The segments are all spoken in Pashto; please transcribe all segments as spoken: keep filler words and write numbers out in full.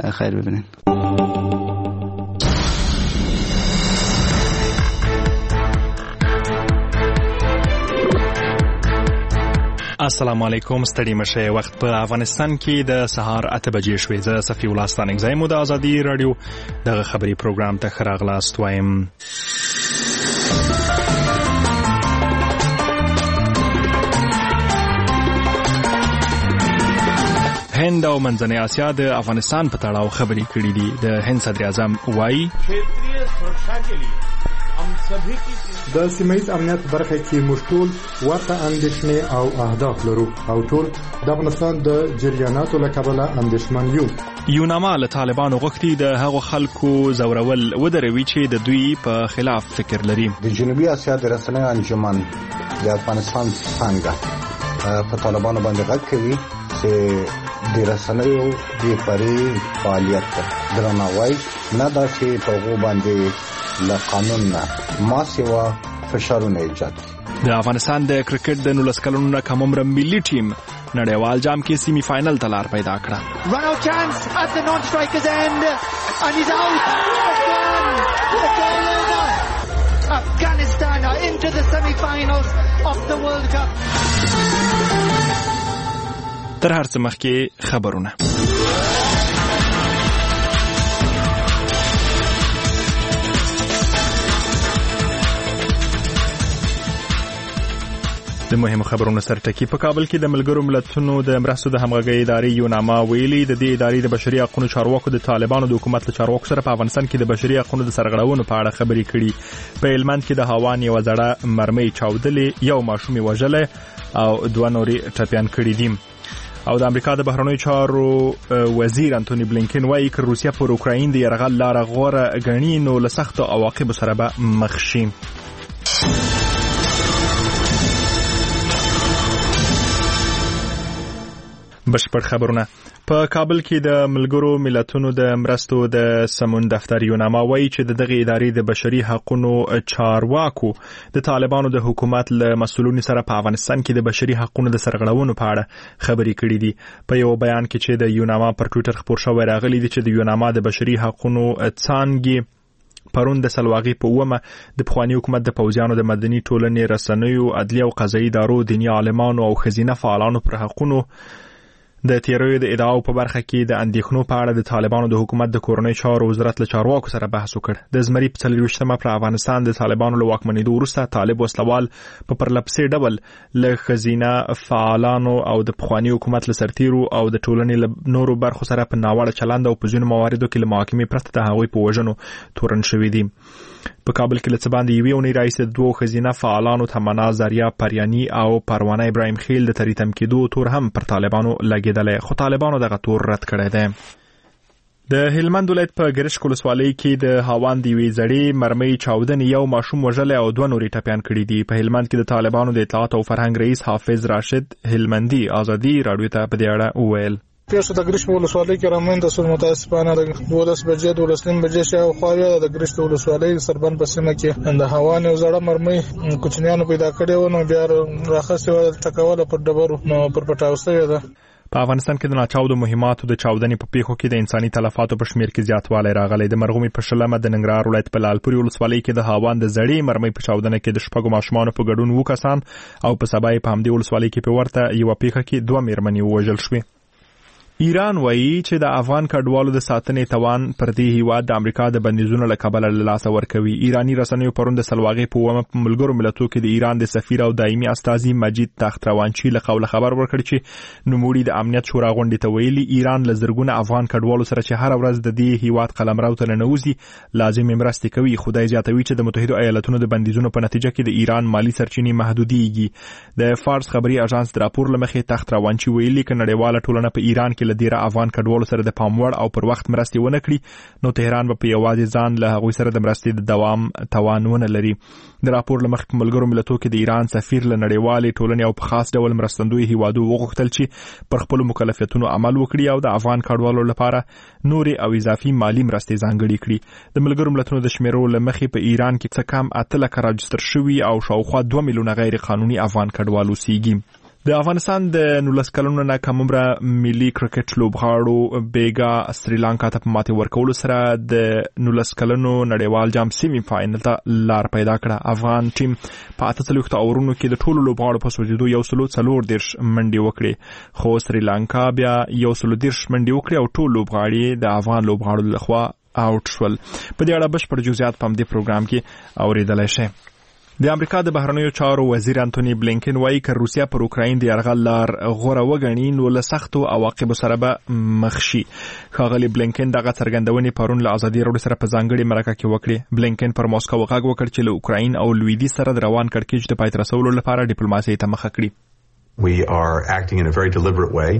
خیر ببینین. السلام علیکم. ستړي مشه. وخت په افغانستان کې د سهار اته بجې شوې. زه صفي الله ستانکزی مو د ازادي رادیو دغه خبري پروګرام ته راغلاست وایم. هند او منځنۍ اسیا د افغانستان په تړاو خبرې کړې دي. د هند صدر اعظم وایي د سیمه‌ییز امنیت برخه کې موږ ټول ورته اندېښنې او اهداف لرو او ټول د افغانستان د جریاناتو له کبله اندېښمن یو. یوناما له طالبانو غوښتي د هغو خلکو زورول ودروي چې د دوی په خلاف فکر لري. د جنوبي اسیا د رسنیو انجمن د افغانستان څنګه په طالبانو باندې غږ کوي چې د رسنیو د پرې فعالیت درناوی نه دا چې په هغو باندې له قانون نه ما سیوا فشارونه ایجاد. د افغانستان د کرکټ د نولس کلونو نه کم عمره ملي ټیم نړیوال جام کې سیمی فائنل ته لار پیدا کړه. Run out chance at the non strikers end and he's out. Afghanistan are into the semi-finals of the World Cup. تر هر څه مخکې خبرونه. د مهمو خبرونو سرټکی. په کابل کې د ملګرو ملتونو د مرستو د همغږۍ ادارې یوناما ویلي د دې ادارې د بشري حقوقو چارواکو د طالبانو د حکومت له چارواکو سره په افغانستان کې د بشري حقوقو د سرغړونو په اړه خبرې کړي. په هلمند کې د هاوان یو زړه مرمۍ چاودلې، یو ماشوم وژلې او دوه نورې ټپيان کړي دي. او د امریکا د بهرنیو چارو وزیر انټونی بلینکن وايي چې روسیا پر اوکراین د یرغل لار غوره غني نو له سختو عواقبو سره به مخ شي. بشپړ خبرونه. په کابل کې د ملګرو ملتونو د مرستو د سمون دفتر یوناما وایي چې د دغه ادارې د بشري حقوقو چارواکو د طالبانو د حکومت له مسؤلینو سره په افغانستان کې د بشري حقوقو د سرغړونو په اړه خبرې کړې دي. په یو بیان کې چې د یوناما پر ټوئیټر خبر شوی راغلی دی چې د یوناما د بشري حقوقو څانګې پرون د سلواغي په ومه د پخوانی حکومت د پوځیانو د مدني ټولنې رسنیو عدلیه او قضایي ادارو دیني عالمانو او خزینه فعالانو پر حقوقو د تیروي د ادعاو په برخه کې د اندېښنو په اړه د طالبانو د حکومت د کورنۍ چارو وزارت له چارواکو سره بحث وکړ. د زمري په څلوېښتمه پر افغانستان د طالبانو له واکمنېدو وروسته طالب وسلوال په پرلپسې ډول له خزینه فعالانو او د پخوانی حکومت له سرتیرو او د ټولنې له نورو برخو سره په ناوړه چلند او په ځینو مواردو کې له محاکمې پرته د هغوی په وژنو تورن شوي دي. په کابل کې لڅ باندې یوې اونۍ راځي د دوه خزینه فعالانو تمنا زریا پریانی او پروانه ابراهیم خیل د تریتم کېدو تور هم پر طالبانو لګیدل، خو طالبانو دغه تور رد کړی دی. د هلمند ولایت په ګرشک ولسوالۍ کې د هاوان دی وی زړې مرمۍ چاودنې یو ماشوم وژل او دوه نورې ټپيان کړي دي. په هلمند کې د طالبانو د اطلاعات او فرهنګ رئیس حافظ راشد هلمندي ازادي رادیو ته په دې اړه وویل. پیښه د ګرشک ولسوالۍ کې رامنځته شوه. متاسفانه د دولس بجې دولس نیم بجې شاوخوا د ګرشک ولسوالۍ سربند په سیمه کې د هوا یو زړه مرمۍ کوچنیانو پیدا کړې و، نو بیا راخصه ټکوله پر ډبرو نو پر پټاوسته ده. په افغانستان کې د ناچاودو مهماتو د چاودنې په پیښو کې د انساني تلفاتو په شمیر کې زیاتوالی راغلی. د مرغومي په شلمه د ننګرهار ولایت په لالپوري ولسوالۍ کې د هاوان د زړې مرمۍ په چاودنه کې د شپږو ماشومانو په ګډون وو کسان او په سبا په همدې ولسوالۍ کې په ورته یو پیښه کې دوه میرمنې ووژل شوې. ایران وایي چې د افغان کډوالو د ساتنې توان پر دې هیواد د امریکا د بندیزونو له کبله له لاسه ورکوي. ایرانی رسنیو پرون د سلواغې په ومه په ملګرو ملتونو کې د ایران د سفیر او دایمي استازي مجید تختروانچی له قوله خبر ورکړ چې نوموړي د امنیت شورا غونډې ته ویلي ایران له زرګونه افغان کډوالو سره چې هر ورځ د دې هیواد قلمرو ته ننوځي لازمي مرستې کوي. خدای زیاتوي چې د متحده ایالاتونو د بندیزونو په نتیجه کې د ایران مالی سرچینې محدودېږي. د فارس خبري اژانس د راپور لمخې تختروانچی ویلي چې نړیواله ټولنه په ایران کې له ډیره افغان کډوالو سره د پاموړ او پر وخت مرستې ونه کړي نو تهران به په یوازې ځان له هغوی سره د مرستې د دوام توان ونه لري. د راپور له مخې په ملګرو ملتونو کې د ایران سفیر له نړیوالې ټولنې او په خاص ډول مرستندوی هیوادو وغوښتل چې پر خپلو مکلفیتونو عمل وکړي او د افغان کډوالو لپاره نورې او اضافي مالی مرستې ځانګړې کړي. د ملګرو ملتونو د شمیرو له مخې په ایران کې څه کم اته لکه راجستر شوي او شاوخوا دوه میلیونه غیر قانوني افغان کډوال اوسېږي. د افغانستان د نولس کلونو نه کمومره ملي کرکټ لوبغاړو بیګا سریلانکا ته په ماتې ورکولو سره د نولس کلونو نړیوال جام سیمي فاینل ته لار پیدا کړه. افغان ټیم په اته څلوېښتو اورونو کې د ټولو لوبغاړو په سوځېدو یو سلو څلور دېرش منډې وکړې، خو سریلانکا بیا یو سلو دېرش منډې وکړې او ټول لوبغاړي د افغان لوبغاړو لخوا آوټ شول. په دې اړه بشپړ جزئیات په همدې پروګرام کې اوریدلی شئ. د امریکا د بهرنیو چارو وزیر انټونی بلینکن وایي که روسیا پر اوکراین د یرغل لار غوره وګڼي نو له سختو عواقبو سره به مخ شي. ښاغلي بلینکن دغه څرګندونې پرون له ازادي راډیو سره په ځانګړې مرکه کې وکړې. بلینکن پر موسکو غږ وکړ چې له اوکراین او لویدیځ سره د روان کړکېچ د پای ته رسولو لپاره ډیپلوماسۍ ته مخه کړي. We are acting in a very deliberate way.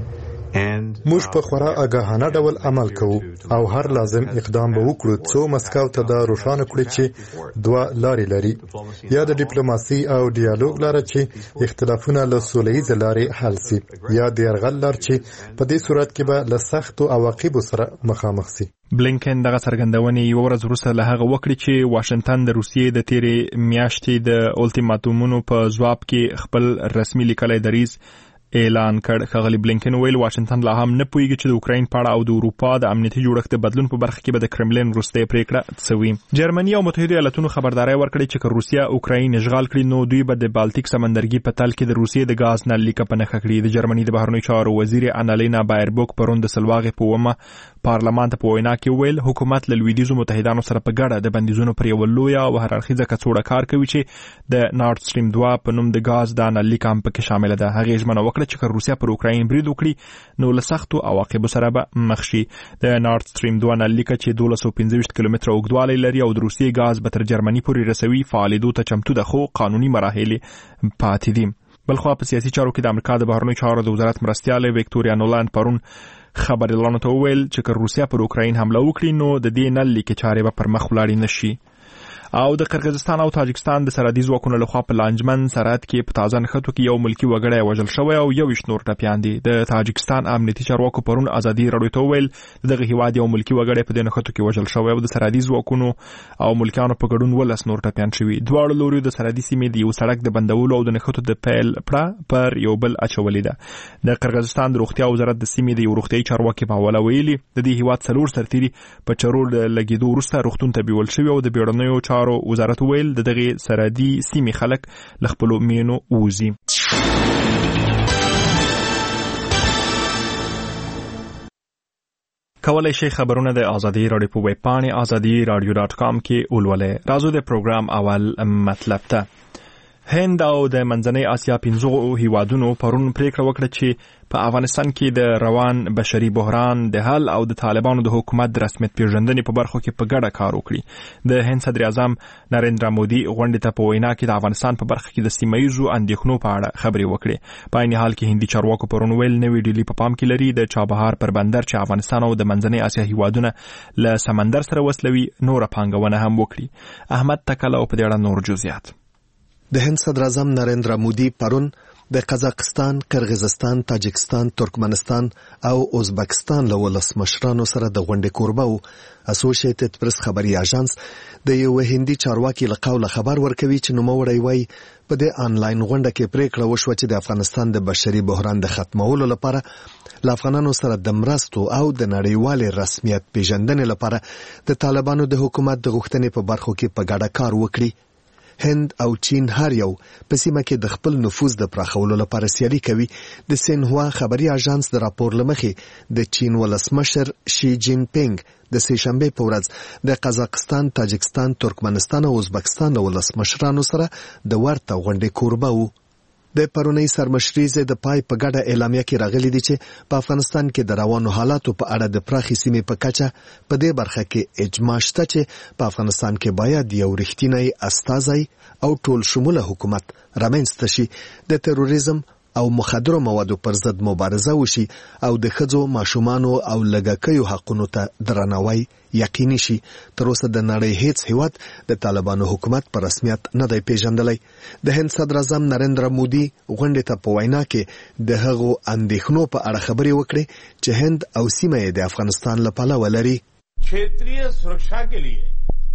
موږ په خورا آګاهانه ډول عمل کوو او هر لازم اقدام به وکړو څو مسکو ته دا روښانه کړي چې دوه لارې لري، یا د ډیپلوماسي او ډیالوګ لاره چې اختلافونه له سوله ییزې لارې حل سي، یا د یرغل لار چې په دې صورت کې به له سختو عواقبو سره مخامخ سي. بلینکن دغه څرګندونې یو ورځ وروسته له هغه وکړي چې واشنگټن د روسیې د تیرې میاشتې د الټیماټومونو په ځواب کې خپل رسمي لیکلی دریځ اعلان کړ. ښاغلي بلینکن ویل واشنگټن لا هم نه پوهیږي چې د اوکراین په اړه او د اروپا د امنیتي جوړښت د بدلون په برخه کې به د کرملین وروستۍ پریکړه څه وي. جرمني او متحده ایالاتونو خبرداری ورکړې چې که روسیا اوکراین اشغال کړي نو دوی به د بالټیک سمندرګي په تل کې د روسیې د غاز نل لیکه په نښه کړي. د جرمني د بهرنیو چارو وزیر انالینا بایربوک پرون د سلواغې په ومه پارلمان ته په وینا کې ویل حکومت له لویدیځو متحدانو سره په ګډه د بندیزونو پر یوه لویه او هر اړخیزه کڅوړه کار کوي چې د نارد سټریم دوه په نوم د غاز د نل لیکه هم پکې شامله ده. هغې ژمنه وکړه چې که روسیا پر اوکراین برید وکړي نو له سختو عواقبو سره به مخ شي. د نارد سټریم دوه نل لیکه چې دولس سوه پنځه ویشت کیلومتره اوږدوالی لري او د روسیې غاز به تر جرمني پورې رسوي فعالېدو ته چمتو ده، خو قانوني مراحل پاتې دي. بلخوا په سیاسي چارو کې د امریکا د بهرنیو چارو د وزارت مرستیاله ویکټوریا نولند پرون خبريالانو ته وویل چې که روسیا پر اوکراین حمله وکړي نو د دې نل لیکې چارې به پر مخ ولاړې نشي. او د قرغیزستان او تاجکستان د سرحدي ځواکونو لخوا په لانجمن سرحد کې په تازه نښتو کې یو ملکي وګړی وژل شوی او یو ویشت نور ټپیان دي. د تاجکستان امنیتي چارواکو پرون ازادي راډیو ته وویل دغه هیواد یو ملکي وګړی په دې نښتو کې وژل شوی او د سرحدي ځواکونو او ملکیانو په ګډون ولس نور ټپیان شوي. دواړو لوريو د سرحدي سیمې د یو سړک د بندولو او د نښتو د پیل پړه پر یو بل اچولې ده. د قرغیزستان د روغتیا وزارت د سیمې د یو روغتیايي چارواکي په حواله ویلي د دې هیواد څلور سرتیري په چرور لګیدو وروسته روغتون ته بیول شوي او د بیړنیو چارو وزارت ویل د دغه سرحدي سیمې خلک له خپلو مینو ووځي. کولای شئ خبرونه د ازادي راډیو په ویب پاڼې ازادي راډیو ډاټ کام کې ولولئ. راځو د پروګرام اول مطلب ته. هند او د منځنۍ اسیا پنځو هیوادونو پرون پریکړه وکړه چې په افغانستان کې د روان بشري بحران د حل او د طالبانو د حکومت د رسمیت پیژندنې په برخو کې په ګډه کار وکړي. د هند صدر اعظم نریندرا مودي غونډې ته په وینا کې د افغانستان په برخه کې د سیمه ییزو اندېښنو په اړه خبرې وکړې. په عین حال کې هندي چارواکو پرون ویل نوې ډیلي په پام کې لري د چابهار پر بندر چې افغانستان او د منځنۍ اسیا هیوادونه له سمندر سره وصلوي نور پانګونه هم وکړي. احمد تکل او په دې اړه نور جزئیات. د هند صدر اعظم نریندرا مودي پرون د قزاقستان، قرغیزستان، تاجکستان، ترکمنستان او ازبکستان له ولسمشرانو سره د غونډې کوربه او اسوسییټډ پریس خبري اژانس د یو هندي چارواکي له قوله خبر ورکوي چې نوموړی وایي په دې آنلاین غونډه کې پریکړه وشوه چې د افغانستان د بشري بحران د ختمولو لپاره له افغانانو سره د مرستو او د نړیوال رسمیت پیژندنې لپاره د طالبانو د حکومت د غوښتنې په برخو کې په ګډه کار وکړي. هند او چین هر یو په سیمه کې د خپل نفوذ د پراخولو لپاره سیالي کوي. د سینهوا خبري اژانس د راپور لمخې د چین ولسمشر شي جین پینګ د سه شنبه په ورځ د قزاقستان، تاجکستان، ترکمنستان او ازبکستان ولسمشرانو سره د ورته غونډې کوربه وو. د پرونی سرمشریزه د پای په ګډه اعلامیه کې راغلي دي چې په افغانستان کې د روانو حالاتو په اړه د پراخي سیمې په کچه په دې برخه کې اجماع شته چې په افغانستان کې باید یو رښتینی استازی او ټول شموله حکومت رامنځته شي، د تروریزم او مخدرو موادو پر ضد مبارزه وشي او د ښځو، ماشومانو او لږکیو حقونو ته درناوی یقیني شي. تر اوسه د نړۍ هیڅ هیواد د طالبانو حکومت په رسمیت نه دی پیژندلی. د هند صدر اعظم نریندرا مودي غونډې ته په وینا کې د هغو اندېښنو په اړه خبرې وکړې چې هند او سیمه یې د افغانستان له پلوه لري. क्षेत्रीय सुरक्षा के लिए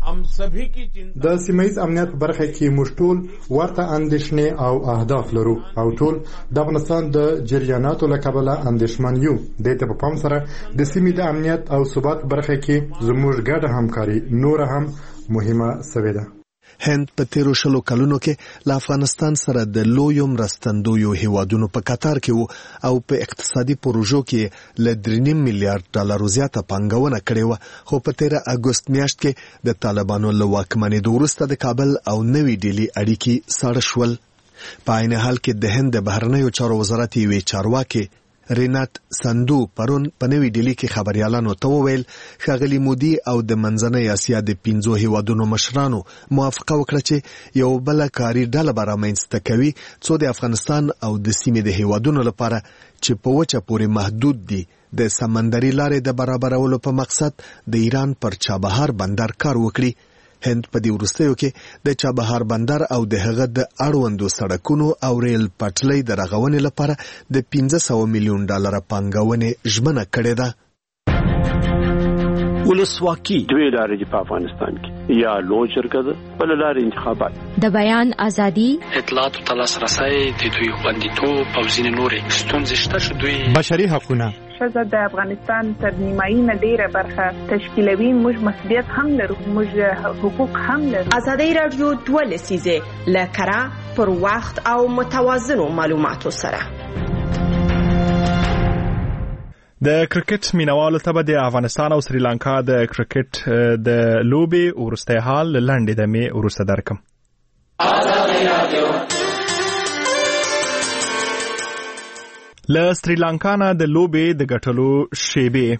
د سیمه‌یز امنیت برخه کې موږ ټول ورته اندېښنې او اهداف لرو او ټول د افغانستان د جریاناتو له کبله اندېښمن یو. دې ته په پام سره د سیمې د امنیت او ثبات برخه کې زموږ ګډه همکاري نور هم مهمه سوې ده. هند په تیرو شلو کلونو کې له افغانستان سره د لویو مرستندویو هیوادونو په کتار کې وو او په اقتصادي پروژو کې له درې نیم میلیارډ ډالرو زیاته پانګونه کړې وه، خو په تیره اګوست میاشت کې د طالبانو له واکمنېدو وروسته د کابل او نوي ډیلي اړیکې ساړه شول. په عین حال کې د هند د بهرنیو چارو وزارت یوې چارواکي رینات سندو پرون په نوي ډیلي کې خبريالانو ته وویل ښاغلي مودي او د منځنۍ اسیا د پنځو هیوادونو مشرانو موافقه وکړه چې یو بل کاري ډله به رامنځته کوي څو د افغانستان او د سیمې د هیوادونو لپاره چې په وچه پورې محدود دي د سمندري لارې د برابرولو په مقصد د ایران پر چابهار بندر کار وکړي. هند په دې وروستیو کې د چابهار بندر او د هغه د اړوندو سړکونو او ریل پټلۍ د رغونې لپاره د پنځه سوه میلیون ډالر پانګونې ژمنه کړې ده. ولسواکي دوی لارې په افغانستان کې یا لوی شرکت بل لارې انتخابات د بیان ازادي اطلاعات او لاسرسي د دوی خوندیتوب او ځینې نورې ستونزې شته چې دوی بشري حقوقونه ښځه د افغانستان تر نیمایي نه ډیره برخه تشکیلوي. موږ مسؤلیت هم لرو، موږ حقوق هم لرو. ازادي رادیو دوه لسیزه لکرا پر وخت او متوازنو معلوماتو سره. د کرکټ مینوالو ته به د افغانستان او سریلانکا د کرکټ د لوبې ورسته حال لنډې دمې ورسته درکم. له سریلانکا نه د لوبې د ګټلو شیبې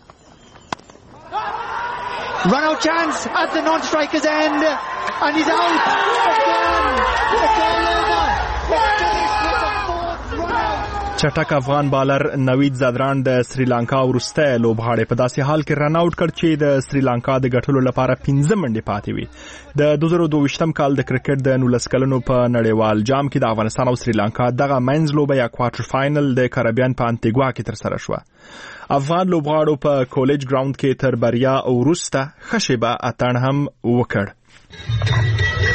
Run out chance at the non-striker's end and he's out. Again. It's all over. It's finished with the fourth run out. چټک افغان بالر نوید زادران د سریلانکا ورسته لوبغاړی په داسې حال کې رن آوټ کړ چې د سریلانکا د ګټلو لپاره پنځه منډې پاتې وي. د دوه زره دوه ویشتم کال د کرکټ د نولس کلنو په نړیوال جام کې د افغانستان او سریلانکا دغه منځ لوبه یا کوارټر فائنل د کریبیان په انټیګوا کې تر سره شوه. افغان لوبغاړو په کالج ګراوند کې تر بریا وروسته ښه شیبه اتڼ هم وکړ.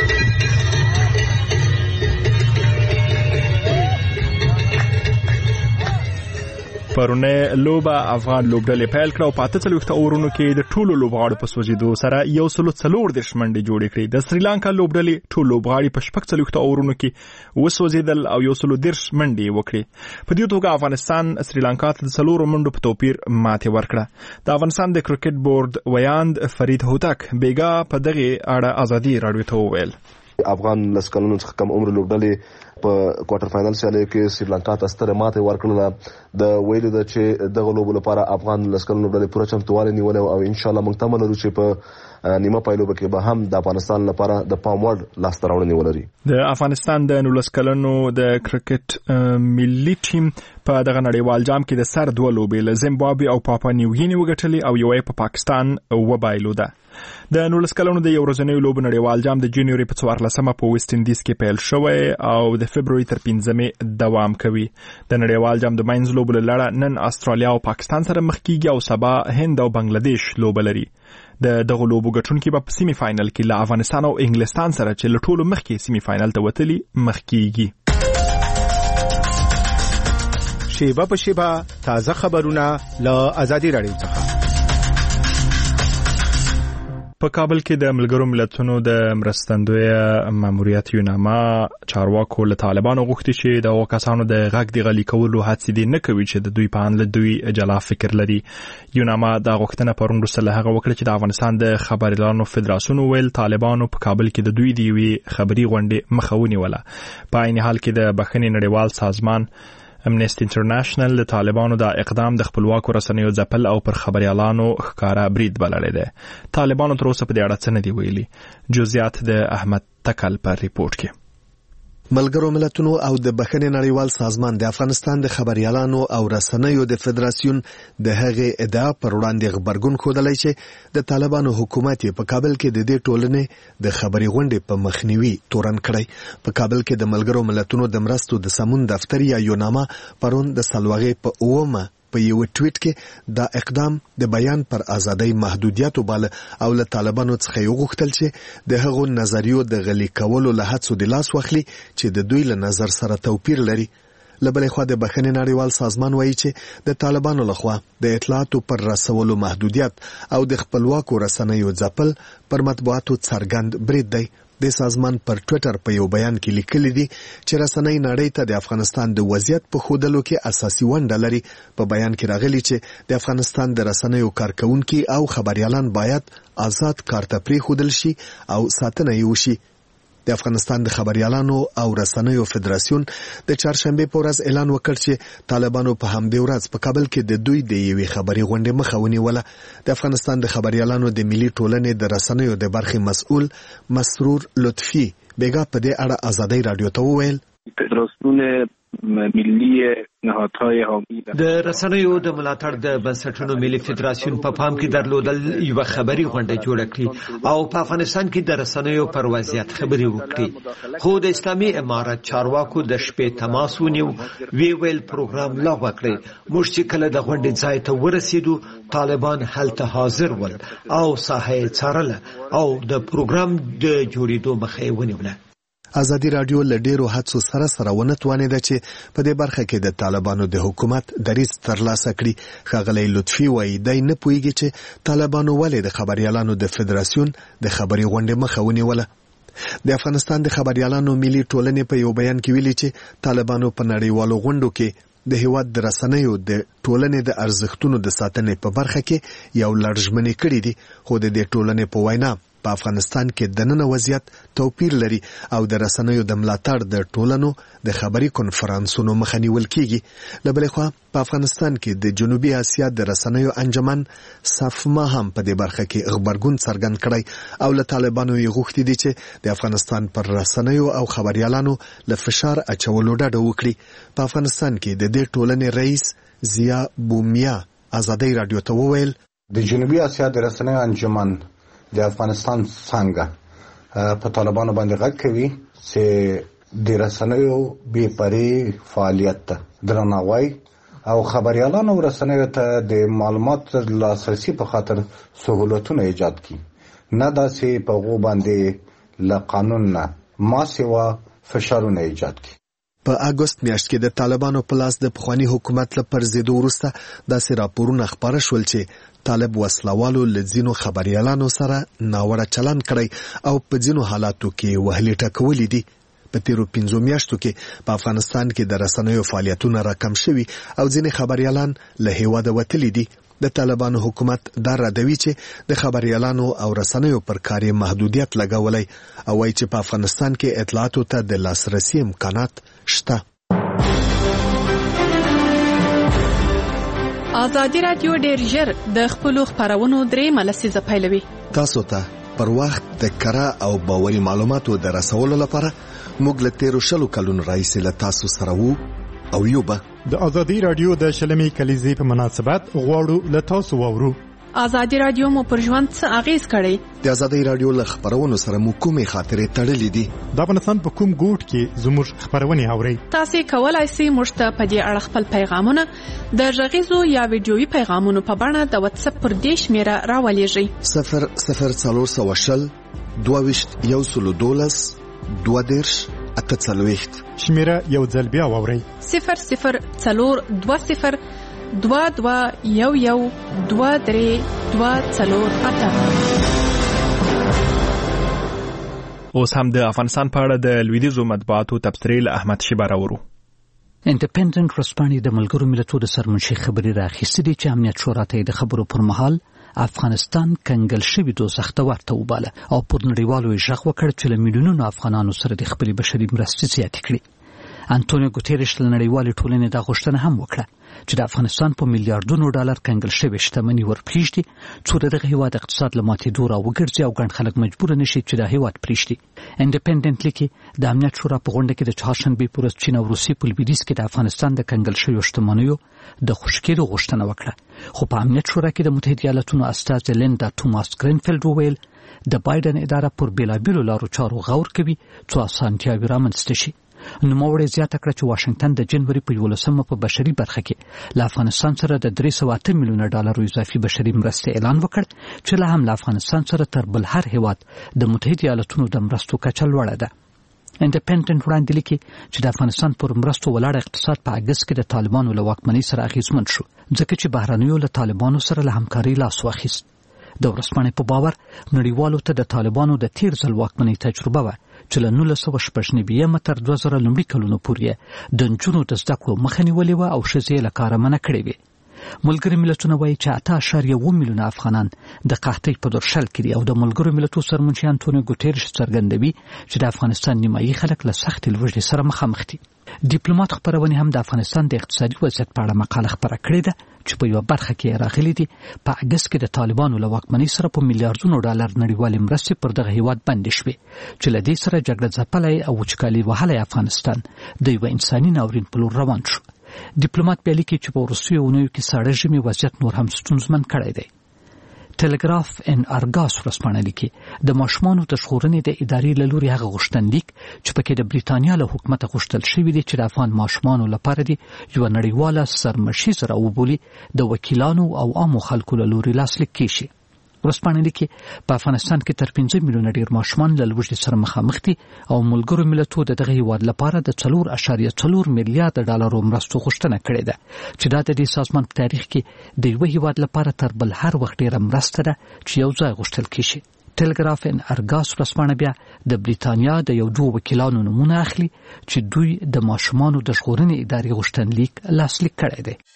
پرونه لوبه افغان لوبډلې پیل کړه او په اته څلوېښت اورونو کې د ټولو لوبغاړو په سوځېدو سره یو سلو څلور دېرش منډې جوړې کړې. د سریلانکا لوبډلې ټول لوبغاړي په شپږ څلوېښت اورونو کې وسوځېدل او یو سلو دېرش منډې وکړې. په دې توګه افغانستان سریلانکا ته د څلورو منډو په توپیر ماتې ورکړه. د افغانستان د کرکټ بورډ ویاند فرید هوتک بیګا په دغه اړه ازادي راډیو ته وویل افغان لسکلونو څخه کم عمر لوبډلې په کوارټر فائنل سیالیو کې سریلانکا ته ستره ماته ورکړله. د ویلو د چې دغه لوبو لپاره افغان لسکلونو لوبډلې پوره چمتووالی نیولې او ان شاء الله موږ تمه لرو چې په نیمه پایلوبه کې به هم د افغانستان لپاره د پام وړ لاسته راوړنې ولري. د افغانستان د نولس کلنو د کرکټ ملي ټیم په دغه نړیوال جام کې د سر دوه لوبې له زیمبابوې او پاپا نیوګیني وګټلې او یوه په پاکستان وبایلوده. د نولس کلنو د یو ورځنیو لوبو نړیوال جام د جنوري په څوارلسمه په ویسټ انډیز کې پیل شوی او د فبروري تر پنځمې دوام کوي. د نړیوال جام د ماینز لوبو له لړه نن استرالیا او پاکستان سره مخ کیږي او سبا هند او بنگلاديش لوبه لري. د دغه لوبو ګټونکي به په سیمي فائنل کې له افغانستان او انګلستان سره چې له ټولو مخکې سیمي فائنل ته وتلي مخ کیږي. شیبه په شیبه تازه خبرونه له ازادي راډیو څخه. په کابل کې د ملګرو ملتونو د مرستندوی ماموریت یوناما چارواکو له طالبانو غوښتي چې د کسانو د غږ د غلي کولو هڅې دې نه کوي چې د دوی په اړه دوی جلا فکر لري. یوناما دا غوښتنه پرون وروسته له هغه وکړه چې د افغانستان د خبريالانو فدراسیون ویل طالبانو په کابل کې د دوی د یوې خبري غونډې مخه ونیوله. په عین حال کې د بخښنې نړیوال سازمان امنیسټي انټرنیشنل د طالبانو د اقدام د خپلواکو رسنیو ځپل او پر خبريالانو ښکارا برید بللی دی. طالبانو تر اوسه په دې اړه څه نه دي ویلي. جزئیات د احمد تکل پر ریپورت کې. ملګرو ملتونو او د بخښنې نړیوال سازمان د افغانستان د خبريالانو او رسنیو د فدراسیون د هغه ادعا پر وړاندې خبرګون ښودلی چې د طالبانو حکومت په کابل کې د دې ټولنې د خبري غونډې په مخنیوي تورن کړی. په کابل کې د ملګرو ملتونو د مرستو د سمون دفتر یا یوناما پرون د سلواغې په اومه په یو ټویټ کې دا اقدام د بیان پر ازادۍ محدودیت وباله او له طالبانو څخه یو غوښتل چې د هغو نظریو د غلي کولو له هڅو د لاس واخلي چې د دوی له نظر سره توپیر لري. لبلې خوا د بخښنې نړیوال سازمان وایي چې د طالبانو لخوا د اطلاعاتو پر رسولو محدودیت او د خپلواکو رسنیو ځپل پر مطبوعاتو څرګند برید دی. د سازمان پر ټویټر په یو بیان کې لیکلي دي چې رسنۍ نړۍ ته د افغانستان د وضعیت په ښودلو کې اساسي ونډه لري. په بیان کې راغلي چې د افغانستان د رسنیو کارکونکي او خبريالان باید آزاد کار ته پرېښودل شي او ساتنه یې وشي. د افغانستان د خبريالانو او رسنیو فدراسیون د چهارشنبه په ورځ اعلان وکړ چې طالبانو په همدې ورځ په کابل کې د دوی د یوې خبري غونډې مخه ونیوله. د افغانستان د خبريالانو د ملي ټولنې د رسنیو د برخې مسؤل مسرور لطفي بیګا په دې اړه ازادۍ رادیو ته وویل فدراسیون ملي نهادهای حامی د رسنیو د ملاتړ د بنسټونو ملي فدراسیون په پام کې درلودل یو خبري غونډه جوړه کړې او په افغانستان کې د رسنیو پر وضعیت خبري وکړي. خو د اسلامي امارت چارواکو د شپې تماس ونیو وی ویل پروګرام لغوه کړی. موږ چې کله د غونډې ځای ته ورسېدو طالبان هلته حاضر ول او ساحه څارله او د پروګرام د جوړېدو مخه ونیوله. ازادي رادیو له ډیرو هڅو سره سره ونه توانیده چې په دې برخه کې د طالبانو د حکومت دریځ ترلاسه کړي. ښاغلی لطفي وایي دی نه پوهیږي چې طالبانو ولې د خبريالانو د فدراسیون د خبري غونډې مخه ونیوله. د افغانستان د خبريالانو ملي ټولنې په یو بیان کې ویلي چې طالبانو په نړیوالو غونډو کې د هیواد د رسنیو د ټولنې د ارزښتونو د ساتنې په برخه کې یو لړژمنې کړې دي. خو د دې ټولنې په وینا په افغانستان کې د نن وضعیت توپیر لري او د رسنیو د ملاتړ د ټولنو د خبري کنفرانسونو مخه نیول کیږي. لبلې خوا په افغانستان کې د جنوبي اسیا د رسنیو انجمن صفما هم په دې برخه کې خبرګون څرګند کړی او له طالبانو یې غوښتي دي چې د افغانستان پر رسنیو او خبريالانو له فشار اچولو ډډه وکړي. په افغانستان کې د دې ټولنې رئیس زیا بومیا ازادۍ رادیو ته وویل د جنوبي اسیا د رسنیو انجمن د افغانستان څنګه په طالبانو باندې غږ کوي چې د رسنیو بې پرې فعالیت درناوی او خبريالانو رسنیو ته د معلوماتو لاسرسي په خاطر سہولتونه ایجاد کړي. نه داسې په غو باندې له قانون نه ما سوا فشارونه ایجاد کړي. په اگست میاشت کې د طالبانو په لاس د پخوانی حکومت له پرځېدو وروسته داسې راپورونه خپاره شول چې طالب وسلوالو له ځینو خبريالانو سره ناوړه چلند کړی او په ځینو حالاتو کې وهلې ټکولې دي. په تیرو پنځو میاشتو کې په افغانستان کې د رسنیو فعالیتونه راکم شوي او ځینې خبريالان له هیواده وتلي دي. د طالبانو حکومت دا ردوي چې د خبريالانو او رسنیو پر کار محدودیت لګولای او وايي چې په افغانستان کې اطلاعاتو ته د لاسرسي امکانات شته. ازادي رادیو ډېر ژر د خپلو خبرونو درې ملسیزه پیلوي. تاسو ته پر وخت د کره او باوري معلوماتو د رسولو لپاره موږ له تیرو شلو کلونو راهیسې له تاسو سره وو او یو به د ازادي رادیو د شلمې کلیزې په مناسبت غواړو له تاسو واورو. ازادي رادیو مو پر ژوند څه اغیز کړی؟ د ازادي رادیو له خبرونو سره مو کومې خاطرې تړلې دي؟ د افغانستان په کوم ګوټ کې زموږ خبرونه اورئ؟ تاسو کولای شئ موږ ته په دې اړه خپل پیغامونه د غږیزو یا ویډیويي پیغامونو په بڼه د واتس اپ پر دې شمیره راولېږئ. صفر صفر څلور سوه شل دوه ویشت یو سلو دولس دوه دېرش اته څلوېښت شمیره یو ځل بیا واورئ. صفر صفر څلور دوه صفر دوه دوه یو یو دوه درې دوه څلور اته. اوس هم د افغانستان په اړه د لویدیځو مطبوعاتو تبصرې له احمد شیبه راوړو. انډیپندنت ورځپاڼې د ملګرو ملتونو د سرمنشي خبري راخیستې دي چې امنیت شورا ته د خبرو پر مهال افغانستان کنګل شوی دوزخ ته ورته وباله او پر نړیوالو یې غږ وکړ چې له میلیونونو افغانانو سره د خپلې بشري مرستې زیاتې کړي. انټونیو ګوتریش له نړیوالې ټولنې دا غوښتنه هم وکړه چې د افغانستان په میلیارډونو ډالر کنګل شوی شتمني ورپریږدي څو د دغه هیواد اقتصاد له ماتېدو راوګرځي او ګڼ خلک مجبور نشي چې دا هیواد پریږدي. انډیپندنت لیکي د امنیت شورا په غونډه کې د چهارشنبې په ورځ چین او روسیې په لویدیځ کې د افغانستان د کنګل شویو شتمنیو د خوشکېدو غوښتنه وکړه. خو په امنیت شورا کې د متحده ایالاتونو استازي لیندا توماس ګرینفیلډ وویل د بایدن اداره پر بیلابیلو لارو چارو غور کوي څو اسانتیاوې رامنځته شي. نوموړی زیاته کړه چې واشنگټن د جنوري په یولسمه په بشري برخه کې له افغانستان سره د درې سوه اته میلیونه ډالرو اضافي بشري مرستې اعلان وکړ چې لا هم له افغانستان سره تر بل هر هیواد د متحده ایالاتونو د مرستو کچه لوړه ده. انډیپندنت وړاندې لیکي چې د افغانستان پر مرستو ولاړ اقتصاد په اګست کې د طالبانو له واکمنۍ سره اغیزمن شو ځکه چې بهرنیو له طالبانو سره له همکارۍ لاس واخیست. د ورځپاڼې په باور نړیوالو ته د طالبانو د تیر ځل واکمنۍ تجربه وه چې له نولس سوه شپږ نوي تر دوه زره لومړي کلونو پورې د نجونو د زده کړو مخه نیولې وه او ښځې له کاره منع کړې وې. ملګري ملتونه وایي چې اته اعشاریه اوه میلیونه افغانان د قحطۍ په درشل کې دي او د ملګرو ملتونو سرمنشي انټونیو ګوتیرش څرګندوي چې د افغانستان نیمایي خلک له سختې لوږې سره مخامخ دي. ډیپلوماټ خپرونې هم د افغانستان د اقتصادي وضعیت په اړه مقاله خپره کړې ده چې په یوه برخه کې راغلي دي په اګست کې د طالبانو له واکمنۍ سره په میلیارډونو ډالر نړیوالې مرستې پر دغه هیواد بندې شوې چې له دې سره جګړه ځپلی او وچکالي وهلی افغانستان د یوه انساني ناورین په لور روان شو. ډیپلوماټ بیا لیکي چې په وروستیو اونیو کې ساړه ژمي وضعیت نور هم ستونزمن کړی دی. ټلګراف ان ارګاس ورځپاڼه لیکي د ماشومانو د ژغورنې د ادارې له لوري هغه غوښتنلیک چې پکې د بریتانیا له حکومته غوښتل شوي دي چې د افغان ماشومانو لپاره دي یوه نړیواله سرمشیزه راوبولي د وکیلانو او عامو خلکو له لوري لاسلیک کیږي. ورځپاڼه لیکي په افغانستان کې تر پنځه میلیونه ډیر ماشومان له لوږې سره مخامخ دي او ملګرو ملتونو د دغه هیواد لپاره د څلور اعشاریه څلور میلیارډ ډالرو مرستو غوښتنه کړې ده چې دا د دې سازمان په تاریخ کې د یوه هیواد لپاره تر بل هر وخت ډیره مرسته ده چې یو ځای غوښتل کیږي. ټلګراف ان ارګاس ورځپاڼه بیا د بریتانیا د یو دوه وکیلانو نومونه اخلي چې دوی د ماشومانو د ژغورنې ادارې غوښتنلیک لاسلیک کړی دی.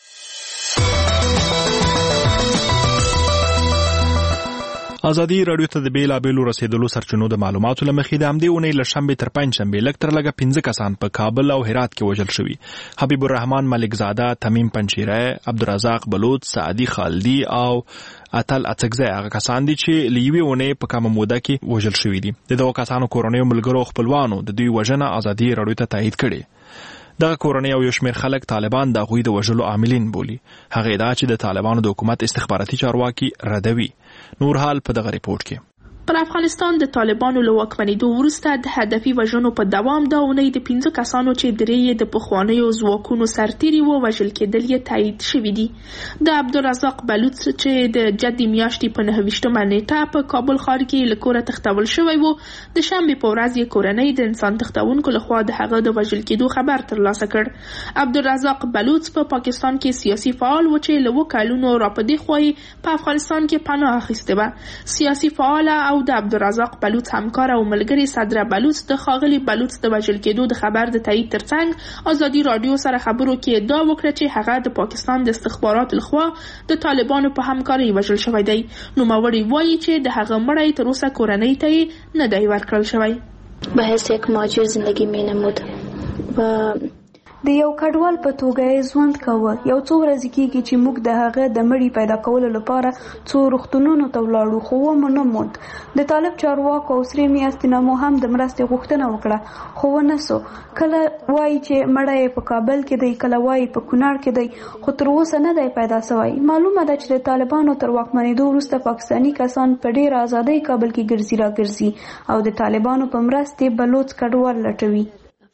ازادي رادیو ته د بیلابیلو رسیدلو سرچینو د معلوماتو له مخې د همدې اونۍ له شنبې تر پنجشنبې لږ تر لږه پنځه کسان په کابل او هرات کې وژل شوي. حبیب الرحمن ملکزاده، تمیم پنشیری، عبدالرزاق بلوچ، سعدي خالدي او اتل اڅکزی هغه کسان دي چې له یوې اونۍ په کمه موده کې وژل شوي دي. د دغو کسانو کورنیو ملګرو خپلوانو د دوی وژنه ازادي رادیو ته تایید کړې. دغه کورنۍ او یو شمېر خلک طالبان د هغوی د وژلو عاملین بولي. هغه ادعا چې د طالبانو د حکومت استخباراتي چارواکي ردوي. نور حال په دغه ریپورت کې. پر افغانستان د طالبانو له واکمنېدو وروسته د هدفي وژنو په دوام د اونۍ د پنځه کسانو چې درې یې د پخوانیو ځواکونو سرتیري وو وژل کېدل یې تایید شوي دي. د عبدالرزاق بلوچ چې د جدي میاشتې په نهه ویشتمه نیټه په کابل ښار کې له کوره تښتول شوی و، د شنبې په ورځ یې کورنۍ د انسان تښتونکو لخوا د هغه د وژل کېدو خبر ترلاسه کړ. عبدالرزاق بلوچ په پا پاکستان کې سیاسي فعال و چې له اووه کلونو راپدې خوا یې په افغانستان کې پناه اخیستې وه. سیاسي فعاله او د عبدالرزاق بلوچ همکار او ملګری صدره بلوچ د ښاغلي بلوچ د وژل کېدو د خبر د تایید ترڅنګ ازادي رادیو سره خبرو کې ادعا وکړه چې هغه د پاکستان د استخباراتو لخوا د طالبانو په همکارۍ وژل شوی دی. نوموړی وایي چې د هغه مړی تر اوسه کورنۍ ته یې نه دی ورکړل شوی. به حیث یک مهاجر زندگی مینمود و د یو کډوال په توګه یې ژوند کاوه. یو څو ورځې کېږي چې موږ د هغه د مړي پیدا کولو لپاره څو روغتونونو ته ولاړو، خو ومو نه موند. د طالب چارواکو او سرې میاشتې نه مو هم د مرستې غوښتنه وکړه، خو ونه سو. کله وایي چې مړی په کابل کې دی، کله وایي په کونړ کې دی، خو تر اوسه نه دی پیدا سوی. معلومه ده چې د طالبانو تر واکمنېدو وروسته پاکستاني کسان په ډېره ازادۍ کابل کې ګرځي راګرځي او د طالبانو په مرستې بلوچ کډوال لټوي.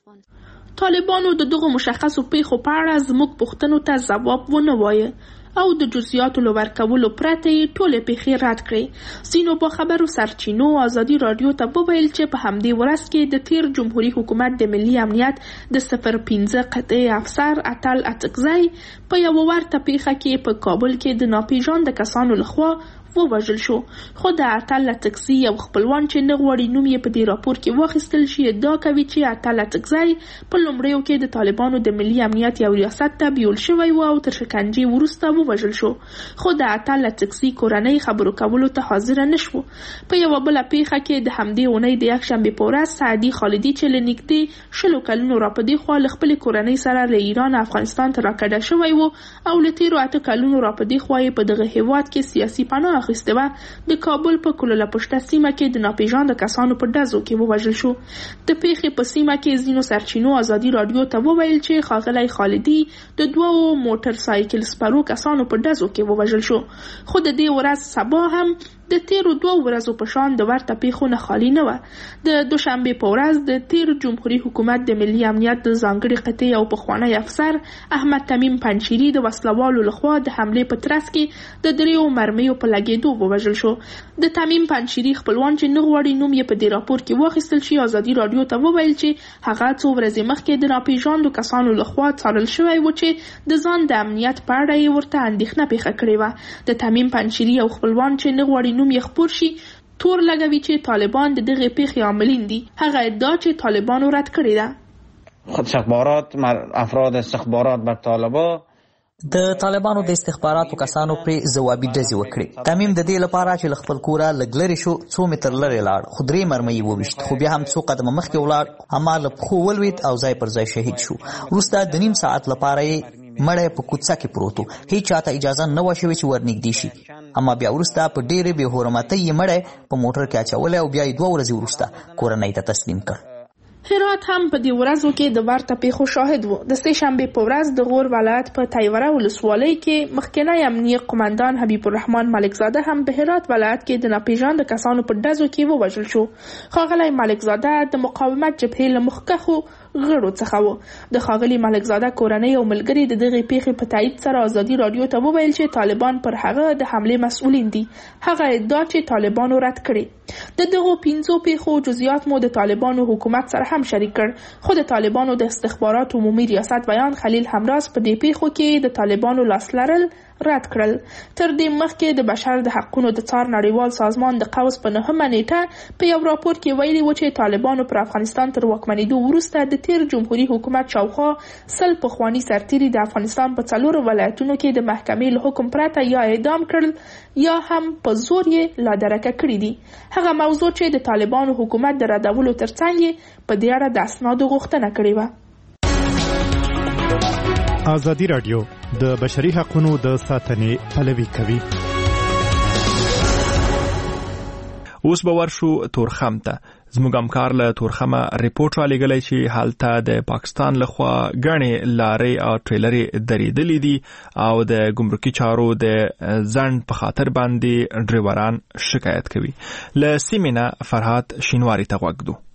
طالبانو د دغو مشخصو پیښو په اړه زموږ پوښتنو ته ځواب ونه وایه او د جزئیاتو له ورکولو پرته یې ټولې پیښې رد کړې. ځینو په خبرو سرچینو ازادي رادیو ته وویل چې په همدې ورځ کې د تیر جمهوري حکومت د ملي امنیت د صفر پنځه قطعي افسر اتل اڅکزی په یوه ورته پیښه کې په کابل کې د ناپېژانده کسانو لخوا ووژل شو. خو د اتل اڅکزي یو خپلوان چې نه غواړي نوم یې په دې راپور کې واخیستل شي ادعا کوي چې اتل اڅکزی په لومړیو کې د طالبانو د ملي امنیت یو ریاست ته بیول شوی و او تر شکنجې وروسته ووژل شو. خو د اتل اڅکزي کورنۍ خبرو کولو ته حاضره نه شو. په یوه بله پیښه کې د همدې اونۍ د یکشنبې په ورځ سعدي خالدي چې له نږدې شلو کلونو راپدې خوا له خپلې کورنۍ سره له ایران افغانستان ته راکډه شوی و او له تیرو اته کلونو راپدې خوا یې په دغه هیواد کې سیاسي پناه اخیسته وه، د کابل په کلوله پشته سیمه کې د ناپېژانده کسانو په ډزو کې ووژل شو. د پیښې په سیمه کې ځینو سرچینو ازادي رادیو ته وویل چې ښاغلی خالدي د دوو موټر سایکل سپرو کسانو په ډزو کې ووژل شو. خو د دې ورځ سبا هم د تیرو دوه ورځو په شان د ورته پیښو نه خالي نه وه. د دوشنبې په ورځ د تیر جمهوریت حکومت د ملي امنیت د ځانګړي قطعې او پخوانی افسر احمد تمیم پنجشیري د وسلوالو لخوا د حملې په ترڅ کې د دریو مرمیو په لګېدو ووژل شو. د تمیم پنجشیري خپلوان چې نه غواړي نوم یې په دې راپور کې واخیستل شي، ازادي راډیو ته وویل چې هغه څو ورځې مخکې د ناپېژاندو کسانو لخوا څارل شوی و چې د ځان د امنیت په اړه یې ورته اندېښنه پیښه کړې وه. د تمیم پنجشیري او خپلوان چې نه غواړي نوم یې خپور شي تور لګوي چې طالبان د دغې پیښې عاملین دي. هغه ادعا چې طالبانو رد کړې ده. خود استخبارات افراد استخبارات بر طالبان د طالبانو د استخباراتو کسانو پرې ځوابي ډزې وکړې. تمیم د دې لپاره چې له خپل کوره لږ لرې شو څو متر لرې لاړ، خو درې مرمۍ یې وویشت، خو بیا هم څو قدمه مخکې ولاړ، اما له پښو ولوېد او ځای پر ځای شهید شو. وروسته د نیم ساعت لپاره یې مړی په کوڅه کې پروت و، هیڅ چاته اجازه نه وه شوې چې ورنږدې شي، اما بیا وروسته په ډېرې بې حرمتۍ یې مړی په موټر کې اچولی او بیا یې دوه ورځې وروسته کورنۍ ته تسلیم کړ. هرات هم په دې ورځو کې د ورته پیښو شاهد و. د سه شنبې په ورځ د غور ولایت په تیوره ولسوالۍ کې مخکنی امنیه قومندان حبیب الرحمن ملکزاده هم په هرات ولایت کې د ناپېژاندو کسانو په ډزو کې ووژل شو. ښاغلی ملکزاده د مقاومت جبهې له مخکښو غړو څخه و. د ښاغلي ملکزاده کورنۍ او ملګري د دغې پیښې په تایید سره ازادي راډیو ته وویل چې طالبان پر هغه د حملې مسؤلین دي. هغه ادعا چې طالبانو رد کړې. د دغو پنځو پیښو جزئیات مو د طالبانو حکومت سره هم شریک کړ، خو د طالبانو د استخباراتو عمومي ریاست بیان خلیل همراز په دې پیښو کې د طالبانو لاس لرل رد کړل. تر دې مخکې د بشر د حقونو د څار نړیوال سازمان د قوس په نهمه نیټه په یو راپور کې ویلي و چې طالبانو پر افغانستان تر واکمنېدو وروسته د تیر جمهوریت حکومت شاوخوا سل پخواني سرتیري د افغانستان په څلورو ولایتونو کې د محکمې له حکم پرته یا اعدام کړل یا هم په زور یې لادرکه کړي دي. هغه موضوع چې د طالبانو حکومت د ردولو ترڅنګ یې په دې اړه د اسنادو غوښتنه کړې وه. ازادي راډیو د بشري حقوقو د ساتنې پلوي کوي. اوس به ورشو تورخم ته. زموږ همکار له تورخمه ریپورټ رالیږلی چې هلته د پاکستان لخوا ګڼې لارې او ټریلرې درېدلې دي او د ګمرکي چارو د ځنډ په خاطر باندې ډریوران شکایت کوي. له سیمې نه فرهاد شینواري ته غوږ دو.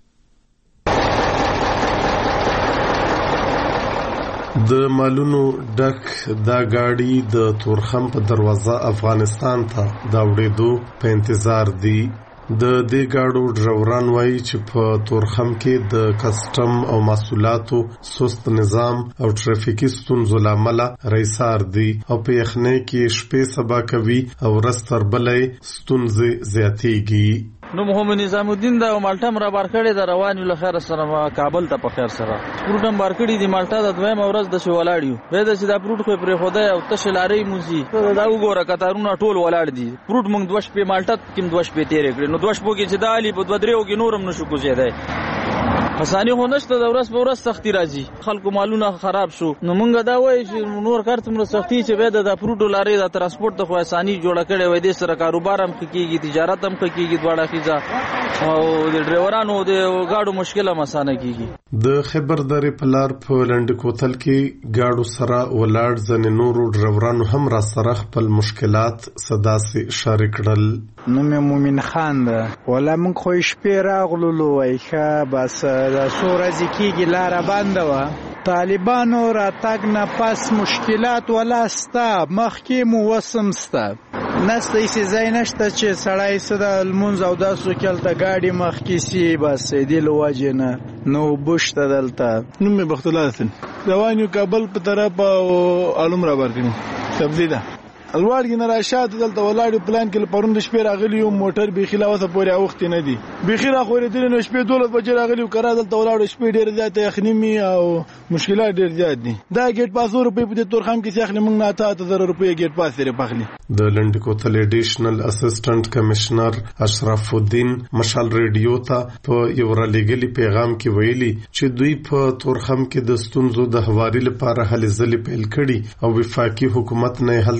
د مالونو ډک دا گاڑی د تورخم په دروازه افغانستان ته دا وړېدو په انتظار دي. د دې گاډو ډرایوران وایي چې په تورخم کې د کسټم او محصولاتو سست نظام او ټرافیکي ستونزو له امله رئیسار دي او په یخنۍ کې شپې سبا کوي او ورځ تر بلې ستونزې زیاتېږي. نو محمد نظام الدین دا مالټا مرا بار کړی دا روان له خیر سره کابل ته په خیر سره پروټم بار کړی دی مالټا د دویم ورځ د شو ولاړیو به د سیدا پروټ خو پر خدای او تشلاري موزي دا وګوره کتارونه ټول ولاړ دي. پروټ مونږ دوش په مالټا کې دوش په تیرې کړی نو دوش په کې چې دالي په دوه دریو کې نورم نشو کوزیدای. حسانی خو نشته د ورځ په ورځ سختي راځي، خلکو مالونه خراب شو. نو مونږ دا وایي چې نور کار تمره سختي چې به د پروټو لارې د ترانسپورت د خو اساني جوړه کړي وای د سره کاروبار هم کیږي، تجارت هم کیږي، دواړه خيزه او د ډرایورانو د گاډو مشکل هم اسانه کیږي. د خبر درې پلار په لند کوتل کې گاډو سره ولاړ ځنې نورو ډرایورانو هم را سره خپل مشکلات صدا سي اشاره کړل. نو مې مومن خان ده ولا من خو شپې راغلو وای ښه بس د سورځ کېږي لاره بنده وه. طالبانو راتګ نه پس مشکلات ولا ستا مخکې مو وسم ستا نسته ایسې ځای نشته چې سړی څه د لمونځ او داسو کې هلته ګاډي مخکې سي بس دې له وجې نه نو بوشته دلته. نوم مې بختالله حسن روان یو کابل په طرف او علوم را برکړي سبزي ده الوړ کې نه راشات دلته ولاړ پلان کې پروند شپې راغلی یو موټر به خلاصه پورې اوخت نه دي به خیره خورې دل نو شپې دولت بجې راغلی کرا دلته ولاړ شپې ډېر زیات یخنیمي او مشکلات ډېر زیات دي. دا ګیټ پاس روپې په تورخم کې ځخلې موږ نه اته زره روپې ګیټ پاس لري پخلی. د لند کوتل ایډیشنل اسسټنټ کمشنر اشرف الدین مشال ریډیو ته په یو رالېګلي پیغام کې ویلي چې دوی په تورخم کې د ستونزو د هواري لپاره هلې ځلې پیل کړي او وفاقي حکومت نه هلته د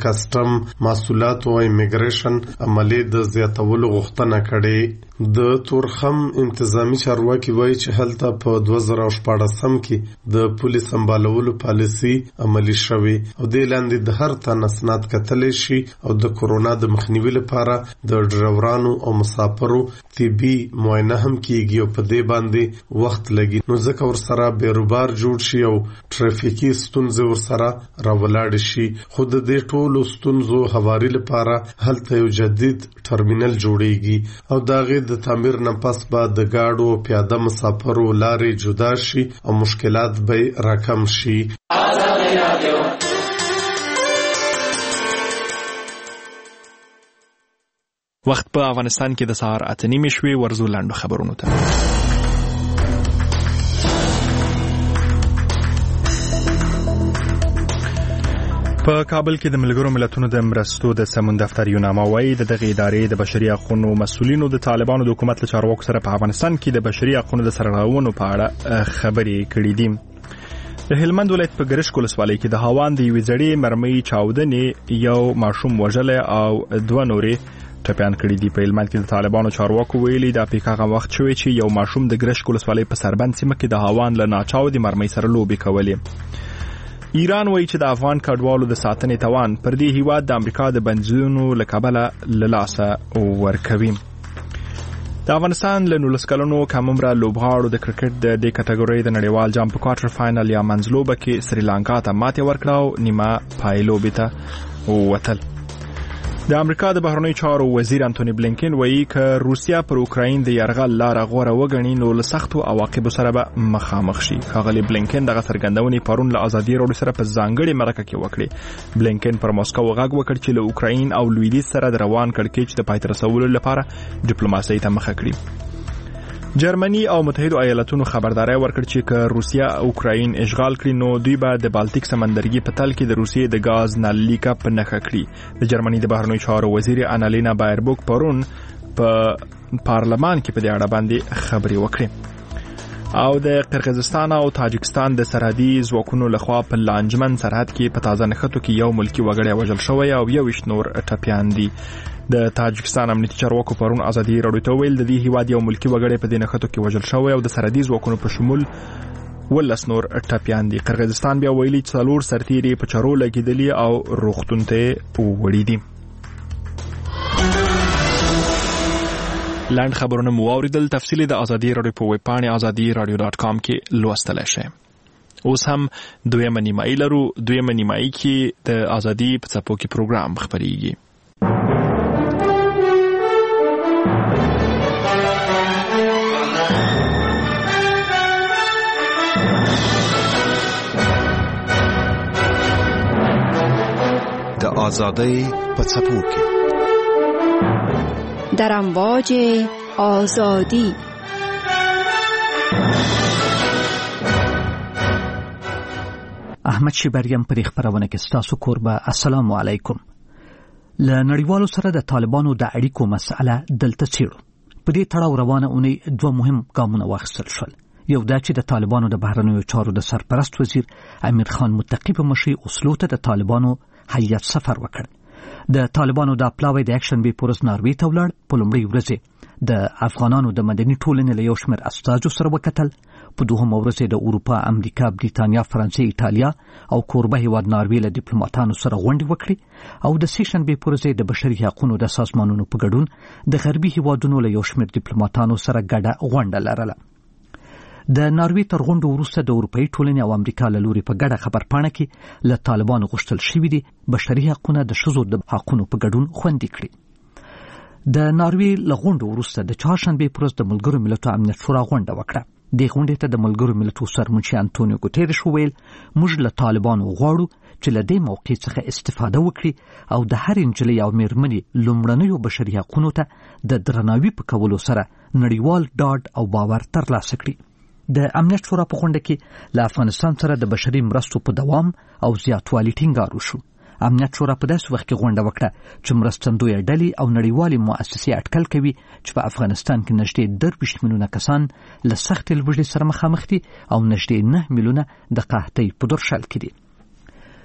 د کسټم محصولات او ایمیګریشن عملي د زیاتولو غوښتنه کړې. د تورخم انتظامی چارواکي وایي چې هلته په دوه زره شپاړسم کې د پولیس سمبالولو پالیسي عملي شوې او د لاندې د هر تن اسناد کتلی شي او د کورونا د مخنیوي لپاره د ډرایورانو او مسافرو طبي معاینه هم کیږي او په دې باندې وخت لګي، نو ځکه ورسره بیروبار جوړ شي او ټرافیکي ستونزې ورسره راولاړ شي. خو د دې ټولو ستونزو هواري لپاره هلته یو جدید ټرمینل جوړیږي او دا غي د تعمیر نه پس به د گاډو او پیاده مسافرو لارې جدا شي او مشکلات به راکم شي. وخت په افغانستان کې د سهار اته نیمې شوې. ورزو لاندو خبرونو ته. په کابل کې د ملګرو ملتونو د مرستو د سمون دفتر یوناما وایي د دغه ادارې د بشري حقوقو مسؤلینو د طالبانو د حکومت له چارواکو سره په افغانستان کې د بشري حقوقو د سرغړونو په اړه خبرې کړې دي. د هلمند ولایت په ګرشک ولسوالۍ کې د هاوان د یوې زړې مرمۍ چاودنې یو ماشوم وژلی او دوه نورې ټپیان کړي دي. په هلمند کې د طالبانو چارواکو ویلي د پیکاغه وخت شوی چې یو ماشوم د ګرشک ولسوالۍ په سربند سیمه کې د هاوان له ناچاودې مرمۍ سره لوبې کولې. ایران وایي چې د افغان کډوالو د ساتنې توان پر دې هیواد د امریکا د بنځونو له کبله له لاسه ورکوي. د افغانستان له نولس کلنو کم عمره لوبغاړو د کرکټ د دې کټګورۍ د نړیوال جام په کوارټر فاینل یا منځلوبه کې سریلانکا ته ماتې ورکړه او نیمه پای لوبې ته ووتل. د امریکا د بهرنیو چارو وزیر انټونی بلینکن وایي چې روسیا پر اوکراین د یرغل لار غوره وګڼي نو له سختو عواقبو سره به مخامخ شي. ښاغلی بلینکن دغه څرګندونې پرون له ازادي راډیو سره په ځانګړې مرکه کې وکړې. بلینکن پر ماسکو غږ وکړ چې له اوکراین او لویدیځ سره د روان کړکېچ د پای ته رسولو لپاره ډیپلوماسۍ ته مخه کړي. جرمني او متحده ایالاتونو خبرداري ورکړ چې که روسیا اوکراین اشغال کړي نو دوی به د بالټیک سمندرګي په تل کې د روسیې د غاز نالیکا په نخښه کړي. د جرمني د بهرنیو چارو وزیر انالینا بایربوک پرون په پارلمان کې په دې اړه باندې خبري وکړي. او د قرغیزستان او تاجکستان د سرحدي ځواکونو لخوا په لانجمن سرحد کې په تازه نښتو کې یو ملکی وګړی وژل شوی او یو ویشت نور ټپیان دي. د تاجکستان امنیتي چارواکو پرون ازادي راډیو ته ویل د دې هیواد یو ملکی وګړی په دې نښتو کې وژل شوی او د سرحدي ځواکونو په شمول ولس نور ټپیان دي. قرغیزستان بیا ویلي چې څلور سرتیري په چارو لګیدلي او روغتون ته وړي دي. لاند خبرونه مو اوریدل. تفصیلی د ازادي راډیو په ویب پاڼه ازادي راډیو ډاټ کام کې لوستلی شئ. اوس هم دویمه نیمایي لرو. دویمه نیمایي کې د ازادي په څپو کې پروګرام خپریږي. د آزادۍ په څپو کې در امواج آزادی. احمد شیبریم پر خبرونه کې ستاسو کوربه. السلام علیکم. له نړیوالو سره د طالبانو د اړیکو مسأله دلته څیړو. په دې تړاو روانه اونۍ دوه مهم ګامونه واخیستل شول. یو دا چې د طالبانو د بهرنیو چارو د سرپرست وزیر امیر خان متقی په مشرۍ اوسلو ته د طالبانو هیئت سفر وکړ. د طالبانو د پلاوی د اکشن بي پورس ناروی ته ولاړ. په لومړۍ ورځ د افغانانو د مدني ټولنې له یو شمېر استازو سره وکتل. په دوهمه ورځ د اروپا، امریکا، بریتانیا، فرانسې، ایټالیا او کوربه هیواد ناروی له ډیپلوماټانو سره غونډې وکړي او د سې شنبې پر ورځ د بشري حقوقو د سازمانونو په ګډون د غربي هیوادونو له یو شمېر ډیپلوماټانو سره ګډه غونډه لرله. د ناروی تر غونډې وروسته د اروپایي ټولنې او امریکا له لوري په ګډه خبرپاڼه کې له طالبانو غوښتل شوي دي بشري حقوقونه د ښځو د حقونو په ګډون خوندي کړي. د ناروی له غونډې وروسته د چهارشنبې پر ورځ د ملګرو ملتونو امنیت شورا غونډه وکړه. دې غونډې ته د ملګرو ملتونو سرمنشي انټونیو ګوتریش وویل موږ له طالبانو غواړو چې له دې موقع څخه استفاده وکړي او د هر نجلۍ او مېرمنې لومړنیو بشري حقوقو ته د درناوي په کولو سره نړیوال ډاډ او باور ترلاسه کړي. د امنیت شورا په غونډه کې له افغانستان سره د بشري مرستو په دوام او زیاتوالي ټینګار وشو. امنیت شورا په داسې وخت کې غونډه وکړه چې مرستندویه ډلې او نړیوالې مؤسسې اټکل کوي چې په افغانستان کې نږدې درویشت میلیونه کسان له سختې لوږې سره مخامخ دي او نږدې نه میلیونه د قحطۍ په درشل کې دي.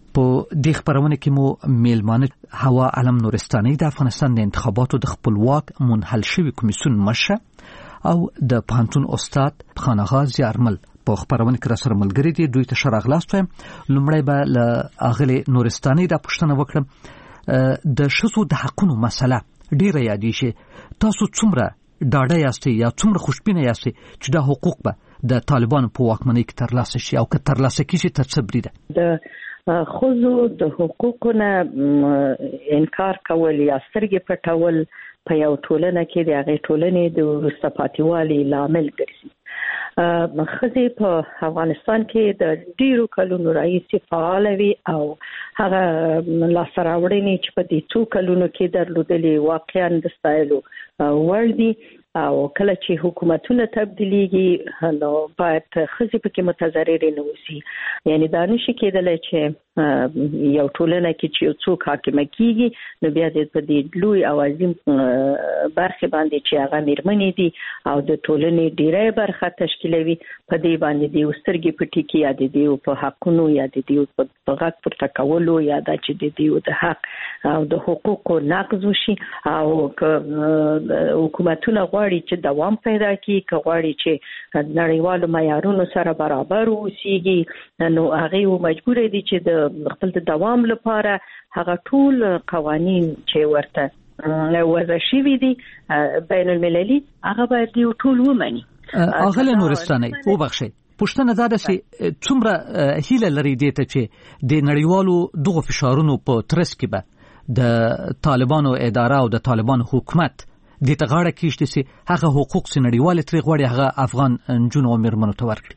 په دې خبرونه کې مو میلمانه هوا علم نورستاني د افغانستان د انتخاباتو د خپلواک منحل شوی کمیسیون مشر او د پانتون استاد خانغا زیارمل په خبرونه کې را سره ملګری دي. دوی ته ښه راغلاست وایم. لومړی به له اغلې نورستاني دا پوښتنه وکړم د ښځو د حقونو مسله ډیره یادې شي. تاسو څومره ډاډه یاستئ یا څومره خوشبینه یاستئ چې دا حقوق به د طالبانو په واکمنۍ کې ترلاسه شي او که ترلاسه کیږي تر څه بریده؟ د ښځو د حقوقو نه انکار کول یا سترګې پټول په یو ټولنه کې د هغې ټولنې د وروسته پاتې والي لامل ګرځي. ښځې په افغانستان کې د ډیرو کلونو راهیسې فعاله وي او هغه لاسته راوړنې چې په دې څو کلونو کې درلودلې واقعا د ستایلو وړ دي. او کله چې حکومتونه تبدیلیږي نو باید ښځې پکې متضررې نه اوسي. یعنی دا نشي کېدلی چې یو ټولنه کې چې یو څوک حاکمه کېږي نو بیا د په دې لوی او عظیم برخې باندې چې هغه میرمنې دي او د ټولنې ډیری برخه تشکیلوي په دې باندې د سترګې پټې کړي یا د دې په حقونو یا د دې په غږ پورته کولو یا دا چې د دې د حق او د حقوقو نقض وشي. او حکومتونه غواړي چې دوام پیدا کړي، که غواړي چې نړیوالو معیارونو سره برابر اوسېږي نو هغه مجبور دي چې د خپل دوام لپاره هغه ټول قوانین چې ورته وضع شوي دي بین المللي هغه باید یو ټول ومني. اغله نورستاني وبخښئ پوښتنه دا ده چې څومره هیله لري دې ته چې د نړیوالو دغو فشارونو په ترڅ کې به د طالبانو اداره او د طالبانو حکومت د ته غاړه کېږدي چې هغه حقوق چې نړیوال ترې غواړي هغه افغان نجونو او میرمنو ته ورکړي؟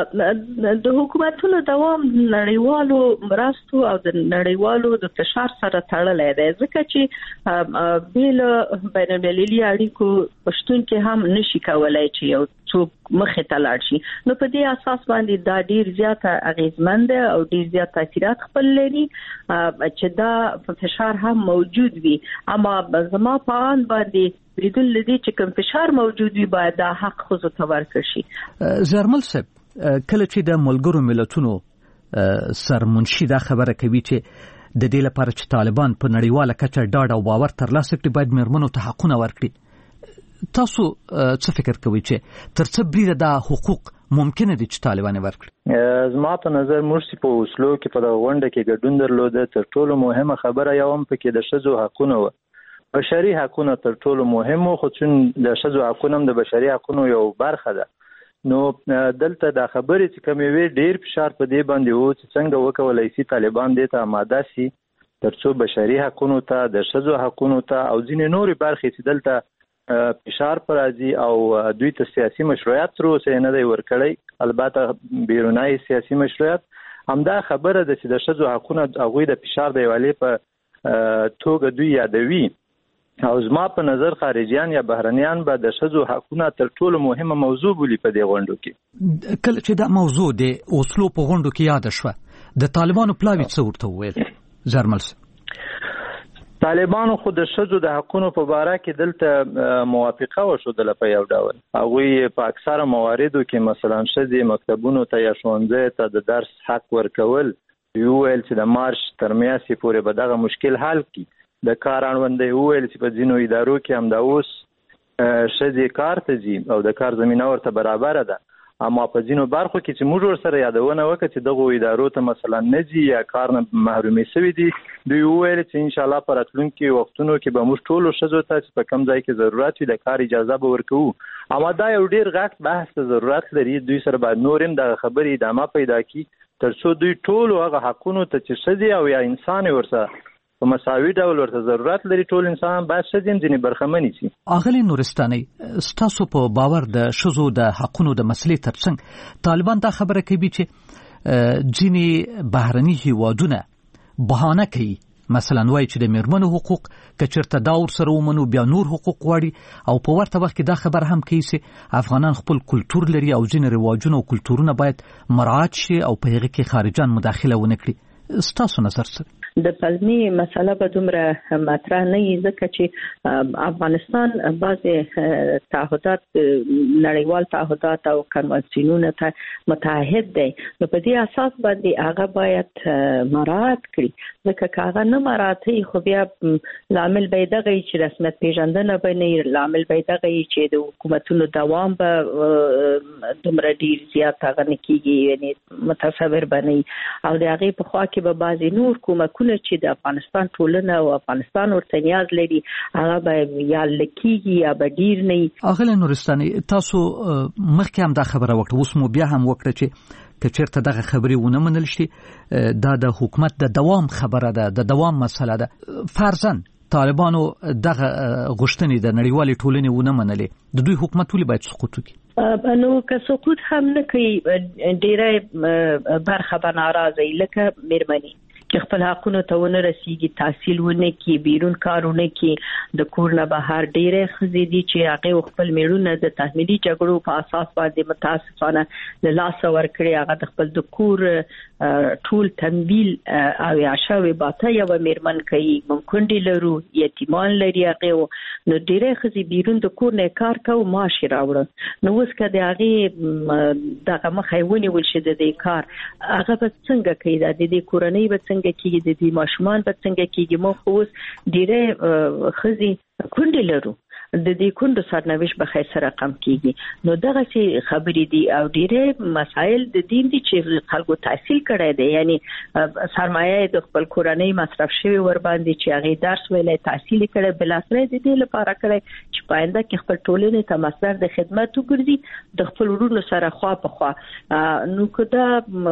د حکومتونو دوام نړیوالو مرستو او د نړیوالو د فشار سره تړلی دی، ځکه چې بیل بین المللي اړیکو پښتون کې هم نشي کولای چې یو څوک مخې ته لاړ شي. نو په دې اساس باندې دا ډیر زیاته اغیزمن دی او ډیر زیات تاثیرات خپل لري چې دا فشار هم موجود وي. اما زما په ان باندې بریدل لدی چې کوم فشار موجود وي باید دا حق خو ته ورکړي شي. زرمل صاحب کله چې د ملګرو ملتونو سرمنشي دا خبره کوي چې د دې لپاره چې طالبان په نړیواله کچه ډاډ او باور ترلاسه کړي باید میرمنو ته حقونه ورکړي، تاسو څه فکر کوئ چې تر څه بریده دا حقوق ممکنه دي چې طالبان ورکړي؟ زما په نظر موږ په اوسلو کې په دغه غونډه کې ګډون درلوده، تر ټولو مهمه خبره یو هم پکې د ښځو حقونه وه. بشري حقونه تر ټولو مهم وو، خو چون د ښځو حقونه هم د بشري حقونو یو برخه ده نو دلته دا خبرې چې کومې وي ډیر فشار په دې باندې وو چې څنګه وکولای شي طالبان دې ته آماده شي ترڅو بشري حقونو ته د ښځو حقونو ته او ځینې نورې برخې چې دلته فشار پر راځي او دوی ته سیاسي مشروعیت تر اوسه نه دی ورکړی، البته بیرونی سیاسي مشروعیت همدا خبره ده چې د ښځو حقونه هغوی د فشار د یوالې په توګه دوی یادوي. او زما په نظر خارجيان یا بهرنیان به د ښځو حقونه تر ټولو مهمه موضوع بولي په دې غونډو کې. کله چې دا موضوع د اوسلو په غونډو کې یاد شوه د طالبانو پلاوی څه ورته وویل؟ زرمل طالبانو خو د ښځو د حقونو په باره کې دلته موافقه وښودله په یو ډول. هغوی په اکثره مواردو کې مثلا ښځې مکتبونو ته یا ښوونځیو ته د درس حق ورکول، ویل چې د مارچ تر میاشتې پورې به دغه مشکل حل کړي. د کار اړوندې وویل چې په ځینو ادارو کې هم دا اوس ښځې کار ته ځي او د کار زمینه ورته برابره ده، اما په ځینو برخو کې چې موږ ورسره یادونه وکړه چې دغو ادارو ته مثلا نه ځي یا کار نه محرومې شوي دي، دوی وویل چې انشاءالله په راتلونکي وختونو کې به موږ ټولو ښځو ته چې په کوم ځای کې ضرورت وي د کار اجازه به ورکوو. اما دا یو ډیر غټ بحث ته ضرورت لري، دوی سره باید نور هم دغه خبرې ادامه پیدا کړي ترڅو دوی ټولو هغه حقونو ته چې ښځې او یا انسان ورسره په مساوي ډول ورته ضرورت لري ټول انسان باید ښځې هم ځینې برخمنې شي. اغلې نورستاني ستاسو په باور د ښځو د حقونو د مسلې ترڅنګ طالبان دا خبره کوي چې ځینې بهرني هیوادونه بهانه کوي، مثلا وایي چې د میرمنو حقوق که چېرته دا ورسره ومنو بیا نور حقوق غواړي، او په ورته وخت کې دا خبر هم کوي چې افغانان خپل کلتور لري او ځینې رواجونه او کلتورونه باید مراعات شي او په هغه کې خارجان مداخله ونه کړي. ستاسو نظر څه؟ د پلمي مسله به دومره مطرح نه وي ځکه چې افغانستان بعضې تعهدات نړیوال تعهدات او کنوانسیونونه ته متعهد دی، نو په دې اساس باندې هغه باید مراعات کړي، ځکه که هغه نه مراعات کوي خو بیا لامل به یې دغه چې رسمیت پیژندنه به نه وي، لامل به یې دغه چې د حکومتونو دوام به دومره ډیر زیات هغه نه کېږي، یعنې متصور به نه وي، او د هغې په خوا کې به بعضې نور کومکونه چې د افغانستان ټولنه او افغانستان ورته نیاز لري هغه به یا لکېږي یا به ډیر نه وي. اغله نورستاني، تاسو مخکې هم دا خبره وکړه، اوس مو بیا هم وکړه چې که چېرته دغه خبرې ونه منل شي دا د حکومت د دوام خبره ده، د دوام مسله ده. فرضاً طالبانو دغه غوښتنې د نړیوالې ټولنې ونه منلې، د دوی حکومت ولې باید سقوط وکړي؟ نو که سقوط هم نه کوي ډیره برخه به ناراضه وي، لکه میرمنې چې خپل حقونو ته ونه رسیږي، تحصیل ونه کړي، بیرون کارونه کړي، د کور نه بهر ډیرې ښځې دي چې هغې خپل میړونه د تحمیلي جګړو په اساس باندې متاسفانه له لاسه ورکړي، هغه د خپل د کور ټول تمویل او عشاوې باته یوه میرمن کوي، کونډې لرو، یتیمان لري هغې، نو ډیرې ښځې بیرون د کور نه کار کوي، معاش یې راوړه، نو اوس که د هغې دغه مخه یې ونیول شي د دې کار، هغه به څنګه کوي، د دې کورنۍ به څنګه کېږي، د دې ماشومان به څنګه کېږي. موږ خو اوس ډېرې ښځې کونډې لرو، د دې کونډو سرنوشت به ښایسته رقم کېږي، نو دغسې خبرې دي او ډېرې مسایل د دین دي چې خلکو تحصیل کړی دی، یعنې سرمایه یې د خپل کورنۍ مصرف شوي ورباندې چې هغې درس ویلی، تحصیل یې کړی، بلاخره یې د دې لپاره کړی چې په آینده کې خپل ټولنې ته مصدر د خدمت وګرځي، د خپل وروڼو سره خوا په خوا. نو که دا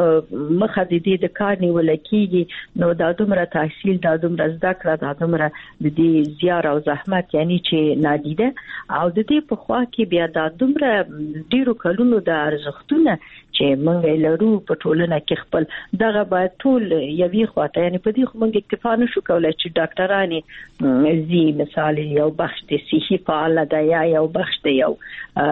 مخه د دې د کار نیوله کېږي، نو دا دومره تحصیل، دا دومره زده کړه، دا دومره د دې زیار او زحمت یعنی چې نادي ده، او د دې په خوا کې بیا دا دومره ډیرو کلونو د ارزښتونه چې موږ لرو په ټولنه کې خپل دغه باید ټول یوې خواته، یعنې په دې خو موږ اکتفا نشو کولی چې ډاکټرانې زی مثال یو بخش د صحي فعاله ده یا یو بخش د یو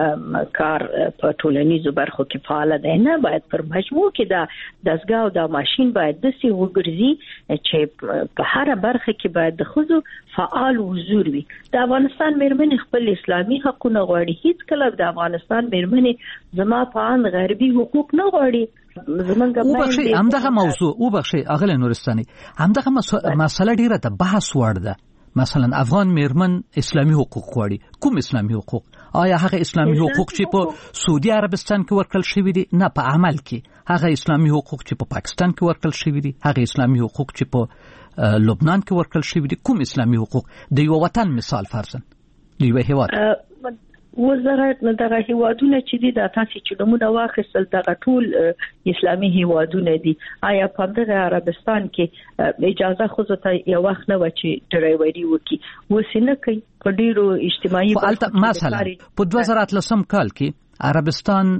کار په ټولنیزو برخو کې فعاله ده، نه باید پر مجموع کې دا دستګاه او دا ماشین باید داسې وګرځي چې په هره برخه کې باید د ښځو فعال حضور وي. د افغانستان میرمنې خپل اسلامي حقونه غواړي، هیڅ کله د افغانستان میرمنې زما په اند غربي حقوق نه غواړي. وبخښئ همدغه موضوع وبخښئ اغله نورستاني، همدغه مسله ډیره د بحث وړ ده. مثلا افغان میرمن اسلامي حقوق غواړي، کوم اسلامي حقوق؟ آیا هغه اسلامي حقوق چې په سعودي عربستان کې ورکړل شوي دي؟ نه، په عمل کې هغه اسلامي حقوق چې په پاکستان کې ورکړل شوي دي، هغه اسلامي حقوق چې په لبنان کې ورکړل شوي دي، کوم اسلامي حقوق؟ د یو وطن مثال فرضاً د یو هیواد وزارت دغه هیوادونه چې دي دا تاسو چې نمونه واخیستل دغه ټول اسلامي هیوادونه دي. آیا په دغه عربستان کې اجازه خو ته یو وخت نه و چې ډرایوري وکي، وسینه کوي په ډیرو اجتماعي مثلا په دوه زره اتلسم کال کې عربستان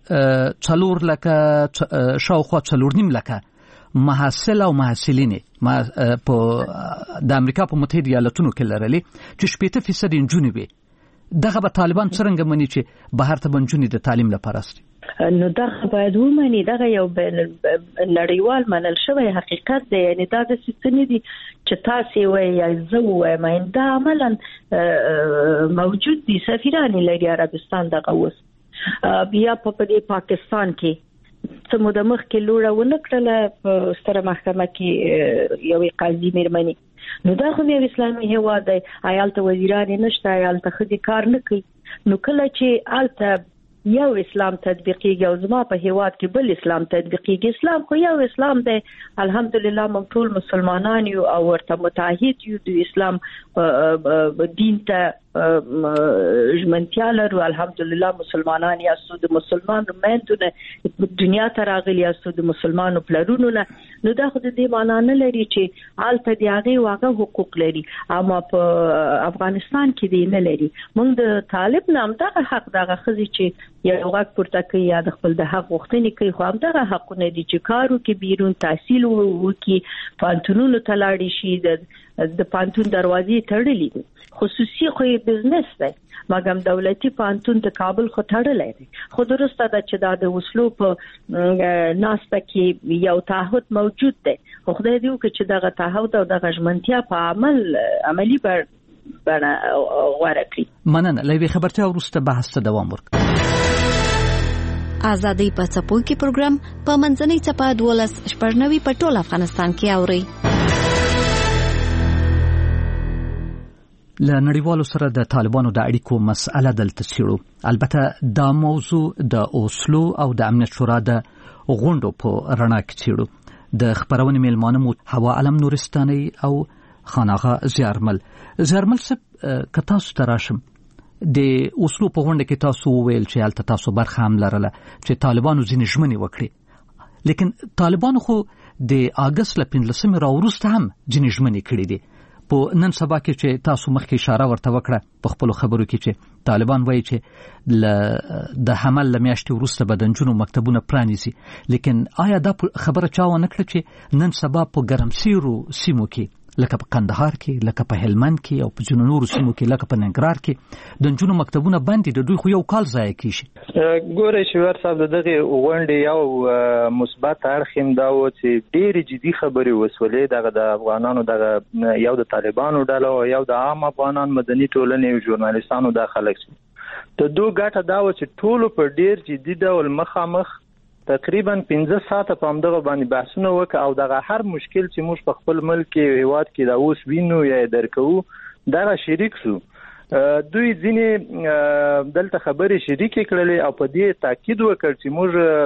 څلور لکه شاوخوا څلور نیم لکه محصل او محصلین په د امریکا په متحده ایالاتونو کې لرلي چې شپږ فیصد نجونې وي. دغه به طالبان څرنګه مني چې بهر ته بنجونې د تعلیم لپاره است؟ نو دغه باید ومني، دغه یو نړیوال منل شوی حقیقت دی، یعنی دا د څه دي چې تاسو وایي یا زه وایم، دا عملاً موجود دي. سفیران لري عربستان دغه اوس بیا په پاکستان کې څه موده مخکې لوړه ونه کړله په ستره محکمه کې یوې قاضي میرمنې، نو دا خو یو اسلامي هیواد دی، هلته وزیران نشته، هلته ښځې کار نه کوي، نو کله چې هلته یو اسلام تطبیقیږي او زما په هیواد کې بل اسلام تطبیقیږي، اسلام خو یو اسلام دی، الحمدلله موږ ټول مسلمانان یو او ورته متحد یو د اسلام دین ته ژمنتیا لرو، الحمدلله مسلمانان یاستو، د مسلمانو میندونه دنیا ته راغلي یاستو، د مسلمانو پلرونو نه، نو دا خو د دې معنا نه لري چې هلته د هغې واغه حقوق لري، اما په افغانستان کې دی نه لري. موږ د طالب نه همدغه حق دغه ښځې چې یو غږ پورته کوي یا د خپل د حق غوښتنې کوي، خو همدغه حقونه دي چې کار وکړي، بیرون تحصیل وکړي، پوهنتونونو ته لاړې شي، د پوهنتون دروازې تړلې دي، خصوصي خو یې بزنس دی، مګم دولتي پوهنتون د کابل خو تړلی دی. خو درسته ده چې دا د وسلو په ناسته کې یو تعهد موجود دی، خدای دې وکړي چې دغه تعهد او دغه ژمنتیا په عمل عملی بر بنا غوړه کړی. مننه. لوي خبرته ورسته بحث ته دوام ورکړي. آزادۍ په څپو کې پروګرام په منځنۍ څپه دولس شپږنوي په ټول افغانستان کې اوري. له نړیوالو سره د طالبانو د اړیکو مسأله دلته څیړو. البته دا موضوع د اوسلو او د امنیت شورا د غونډو په رڼا کې څیړو. د خبرونې میلمانه مو هوا علم نورستاني او خاناغه زیارمل. زیارمل څه که تاسو ته راشم د اوسلو په غونډه کې تاسو وویل چې هلته تاسو برخه هم لرله چې طالبانو ځینې ژمنې وکړي، لیکن طالبانو خو د اګست له پنځلسمې راوروسته هم ځینې ژمنې کړي دي. په نن سبا کې چې تاسو مخکې اشاره ورته وکړه په خپلو خبرو کې چې طالبان وایي چې د حمل له میاشتې وروسته به د نجونو مکتبونه پرانیزي، لیکن آیا دا خبره چا ونه کړه چې نن سبا په ګرمسیرو سیمو کې لکه په کندهار کې، لکه په هلمند کې او په ځینو نورو سیمو کې، لکه په ننګرهار کې د نجونو مکتبونه بند دي، د دوی خو یو کال ضایع کیږي. ګورئ شوار صاحب د دغه غونډې یو مثبت اړخ هم دا و چې ډېرې جدي خبرې وسولې دغه د افغانانو دغه یو د طالبانو ډله او یو د عام افغانان مدني ټولنې او ژورنالیستانو دا خلک شي. د دوه ګټه دا و چې ټولو په ډېر جدي ډول مخامخ تقریبا پنځه ساعته په همدغه باندې بحثونه وکړه او دغه هر مشکل چې موږ په خپل ملک کې هیواد کې دا اوس وینو یا درکو دغه شریک شو. دوی ځینې دلته خبرې شریک کړلې او په دې تاکید وکړ چې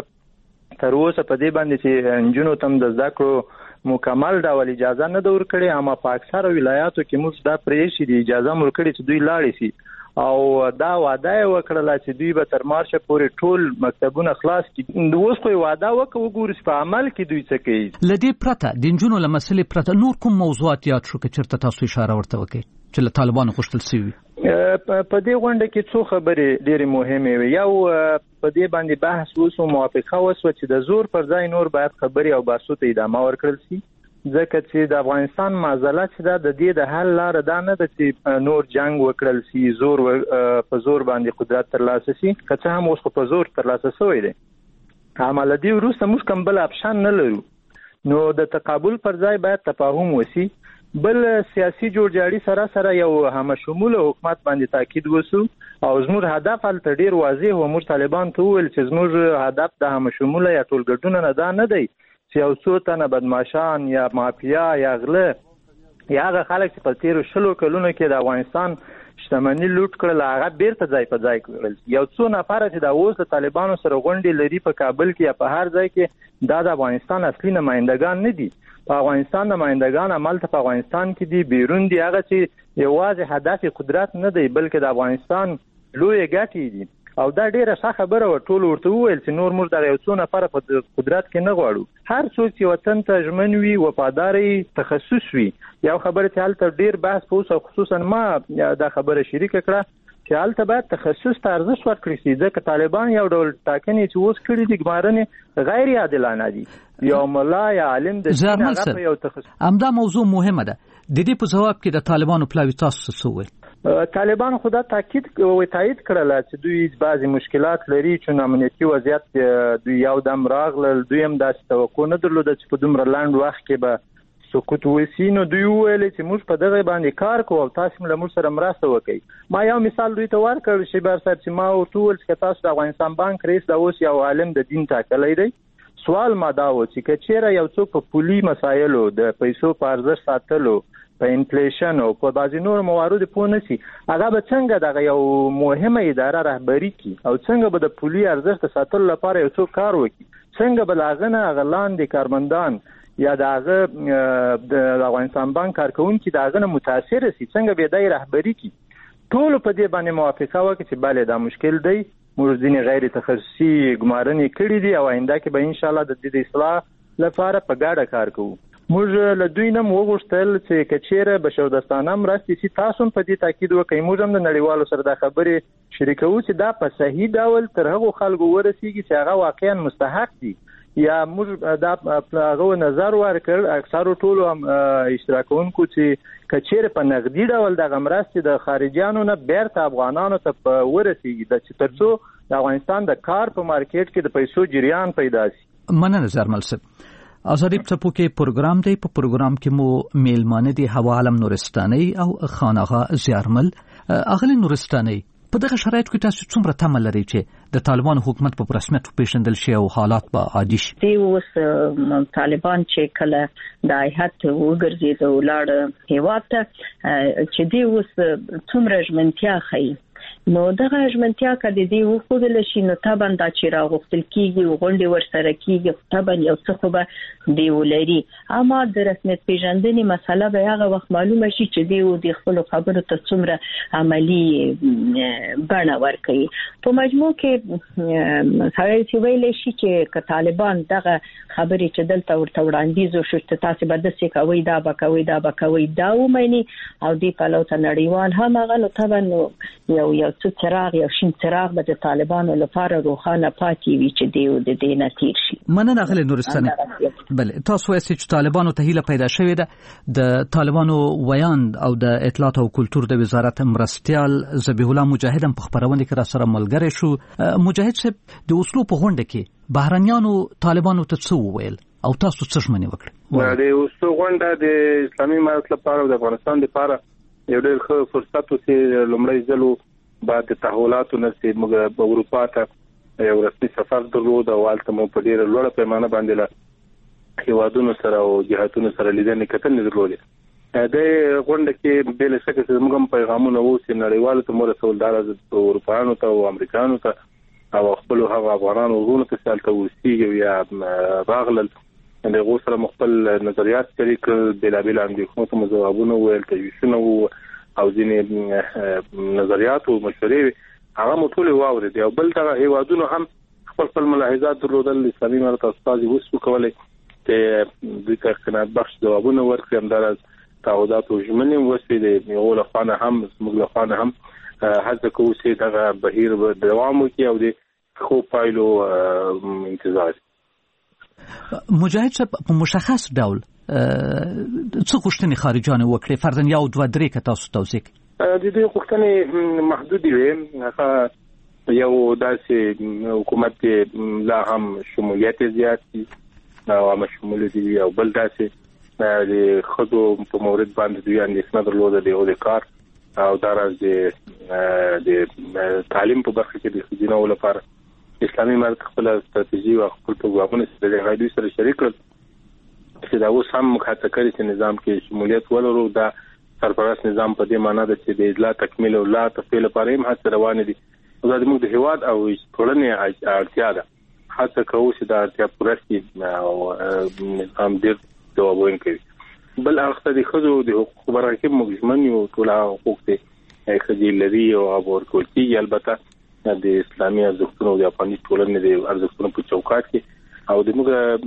موږ تر اوسه په دې باندې چې نجونو تم د زده کړو مکمل ډول اجازه نه ده ورکړې، اما په اکثره ولایاتو کې موږ دا پرې شي د اجازه ورکړې چې دوی لاړ شي او دا وعده وکړه چې دوی به تر مارچ پورې ټول مکتبونه خلاص کړي. اوس خو وعده وکړه وګورئ په عمل کې دوی څه کوي. لدې پرته د نجونو له مسلې پرته نور کوم موضوعات یاد شو چې چرته تاسو اشاره ورته وکړئ چې له طالبانو غوښتل شوي؟ په دې غونډه کې څو خبرې ډېرې مهمې وي. یو په دې باندې بحث وشو، موافقه وشوه چې د زور پر ځای نور باید خبرې او بحثو ته ادامه ورکړل شي، ځکه چې د افغانستان معضله چې دا د دې د حل لاره دا نه ده چې نور جنگ وکړل شي، زور په زور باندې قدرت ترلاسه شي، که څه هم اوس په زور ترلاسه شوی دی. عمل دی وروسته موږ کوم بل اپشن نه لرو، نو د تقابل پر ځای باید تفاهم وشي. بل سیاسي جوړجاړي سره سره یو همشموله حکومت باندې تاکید وشو او زموږ هدف هلته ډیر واضح و. موږ طالبان ته وویل چې زموږ هدف د همشموله یا ټولګډونه نه دا نه دی چې یو څو تنه بدمعشان یا مافیا یا غله یا هغه خلک چې په تیرو شلو کلونو کې د افغانستان شتمنۍ لوټ کړل هغه بیرته ځای په ځای کړل. یو څو نفر چې د اوس د طالبانو سره غونډې لري په کابل کې یا په هر ځای کې، دا د افغانستان اصلي نمائندگان نه دي. په افغانستان نمائندگان عمل ته په افغانستان کې دي، بیرون دي. هغه چې یوازې هدف قدرت نه دی بلکې د افغانستان لوی ګټې دي او دا ډیره ښه خبره و. ټول ورته وویل چې نور موږ د یو څو نفر په قدرت کې نه غواړو. هر څوک چې وطن ته ژمن وي، وفاداري، تخصص وي. یو خبره چې هلته ډیر بحث پوس او خصوصا ما دا خبره شریکه کړه چې هلته باید تخصص ته ارزښت ورکړي شي، ځکه طالبان یو ډول ټاکنې چې اوس کړي دي ګمارنې غیر عادلانه دي. یو ملا یا عالم د دین هغه په یو تخصص. همدا موضوع مهمه ده. د دې په جواب کې د طالبانو پلاوی تاسو څه وویل؟ طالبان خدا تاکید او تایید کړل چې دوی بعضی مشکلات لري چې امنیتي وضعیت دوی یو دم راغلل، دوی هم داسې توقع نه درلوده چې په دومره لاند وخت کې به سقوط وسی. نو دوی ویل چې موږ په دغه باندې کار کوو او تاسو له موږ سره مرسته وکړئ. ما یو مثال دوی ته ورکړ چې بار صاحب چې ما ورته چې تاسو د افغانستان بانک رئیس دا اوس یو عالم د دین ټاکلی دی. سوال ما دا و چې کچېره یو څوک په پولي مسایلو د پیسو په ارزښت ساتلو، په انفلیشن او په بازي نور مواردو پوه نشي، هغه به څنګه دغه یو مهمه اداره رهبری کی او څنګه به د پولي ارزښت ساتلو لپاره یو څوک کار وکړي، څنګه به لاغنه غلان دي کارمندان یا دغه د افغانستان بانک کارکونکو دغه نه متاثر شي، څنګه به دای رهبری کی. ټول په دې باندې موافقه وکړي چې bale دا مشکل دی. موږ ځینې غیر تخصصي ګمارنې کړې دي او آینده کې به ان شاء الله د دې اصلاح لپاره په ګډه کار کوو. موږ له دوی نه وغوښتل چې کچېره بشردوستانه مرستې چې تاسو په دې تاکید وکړئ. موږ هم د نړیوالو سره د خبرې شریکو چې دا په صحیح ډول تر هغو خلکو ورسیږي چې هغه واقعا مستحق دي، یا موږ دا هغه نظر ورکړ اکثر ټولو اشتراکونکو چې کچېره په نقدي ډول د مرستې د خارجيانو نه بیرته افغانانو ته ورسیږي چې ترڅو د افغانستان د کار په مارکیټ کې د پیسو جریان پیدا شي. مننه زرمل صاحب. ازادي په کې پروګرام دی. په پروګرام کې مو میلمانه دي حوا عالم نورستاني او خانغه زیارمل. اغلی نورستاني په دغه شرایطو کې تاسو څومره تمه لرئ چې د طالبانو حکومت په رسمیت وپېژندل شي او حالات به عادي شي؟ دی اوس طالبان چې کله د هیات وګرځي د ولاړ هیواد ته چې دی اوس څومره ژمنتیا ښیي، نو دغه ژمنتیا کدی دی وښودل شي نو طبعا دا چې راغوښتل کیږي او غونډې ورسره کیږي طبعا یو څه خو به دی ولري، اما د رسمیت پیژندنې مسله به هغه وخت معلومه شي چې دی د خپل خبرو ته څومره عملی بڼه ورکوي. په مجموع کې سړی چې ویلی شي چې که طالبان دغه خبرې چې دلته ورته وړاندیز وشو چې تاسې به داسې کوئ دا به کوئ دا به کوئ دا ومني او دې پلو ته نړیوال هم هغه نو طبعا یو یو څه څراغ یو شین څراغ به د طالبانو لپاره روښانه پاتې وي چې دی د دې نه تیر شي. مننه اغلی نورستاني. بله تاسو وایئ چې طالبانو ته هیله پیدا شوې ده. د طالبانو ویاند او د اطلاعات او کلتور د وزارت مرستیال ذبیح الله مجاهد هم په خبرونه کې را سره ملګری شو. مجاهد صاحب د اوسلو په غونډه کې بهرنیانو طالبانو ته څه وویل او تاسو څه ژمنې وکړې؟ د اوسلو غونډه د اسلامي امارت لپاره او د افغانستان لپاره یو ډېر ښه فرصت و چې لومړی ځل بعد د تحولاتو نه چې موږ په اروپا ته یو رسمي سفر درلود او هلته مو په ډېره لوړه پیمانه باندې له هیوادونو سره او جهاتونو سره لیدنې کتنې درلودې. د غونډه کې بې له شکه چې زموږ هم پیغامونه وو چې نړیوالو ته مو رسول دا راځي اروپایانو ته او امریکایانو ته او خپلو هغه افغانانو وروڼو ته چې هلته اوسېږي یا راغلل د هغو سره مو خپل نظریات شریک کړل، بېلابېل اندېښنو ته مو ځوابونه وویل، تجویزونه وو او ځینې نظریات او مشورې هغه مو ټولې واورېدې. او بل دغه هیوادونو هم خپل خپل ملاحظات درلودل. اسلامي امارت استازي اوس وکولی چې دوی ته قناعت بخش ځوابونه ورکړي، همداراز تعهدات او ژمنې وشوې. د هغو لخوا نه هم زموږ لخوا نه هم هڅه کوو چې دغه بهیر به دوام وکړي او د ښو پایلو انتظار. مجاهد صاحب په مشخص ډول څه غوښتنې خارجانو وکړې؟ فرضاً یو دوه درې که تاسو توضیح کړئ. د دې غوښتنې محدودې وې. هغه یو داسې حکومت لا هم شمولیت زیات دي او عامه شمولیت دي، او بل داسې د ښځو په مورد باندې دوی اندېښنه درلوده د هغو د کار او داراز د تعلیم په برخه کې د ښځینهو لپاره اسلامي امارت خپله ستراتیژي او خپل پروګرامونه چې د دوی سره شریک کړل چې دا اوس هم هڅه کوي چې نظام کې شمولیت ولرو. دا سرپرست نظام په دې معنی ده چې د اطلاع تکمیل او لا تفصیل لپاره هم هڅه روانې دي. دا زموږ د هیواد او ټولنې اړتیا ده. هڅه کوو چې دا اړتیا پوره شي او نظام ډېر ځواب ویونکی وي. بل اړخ ته د ښځو د حقوقو برخه کې موږ ژمن یو، ټول هغه حقوق چې ښځې لري او هغه ورکول کېږي، البته د اسلامي ارزښتونو او د افغاني ټولنې د ارزښتونو په چوکاټ کې او د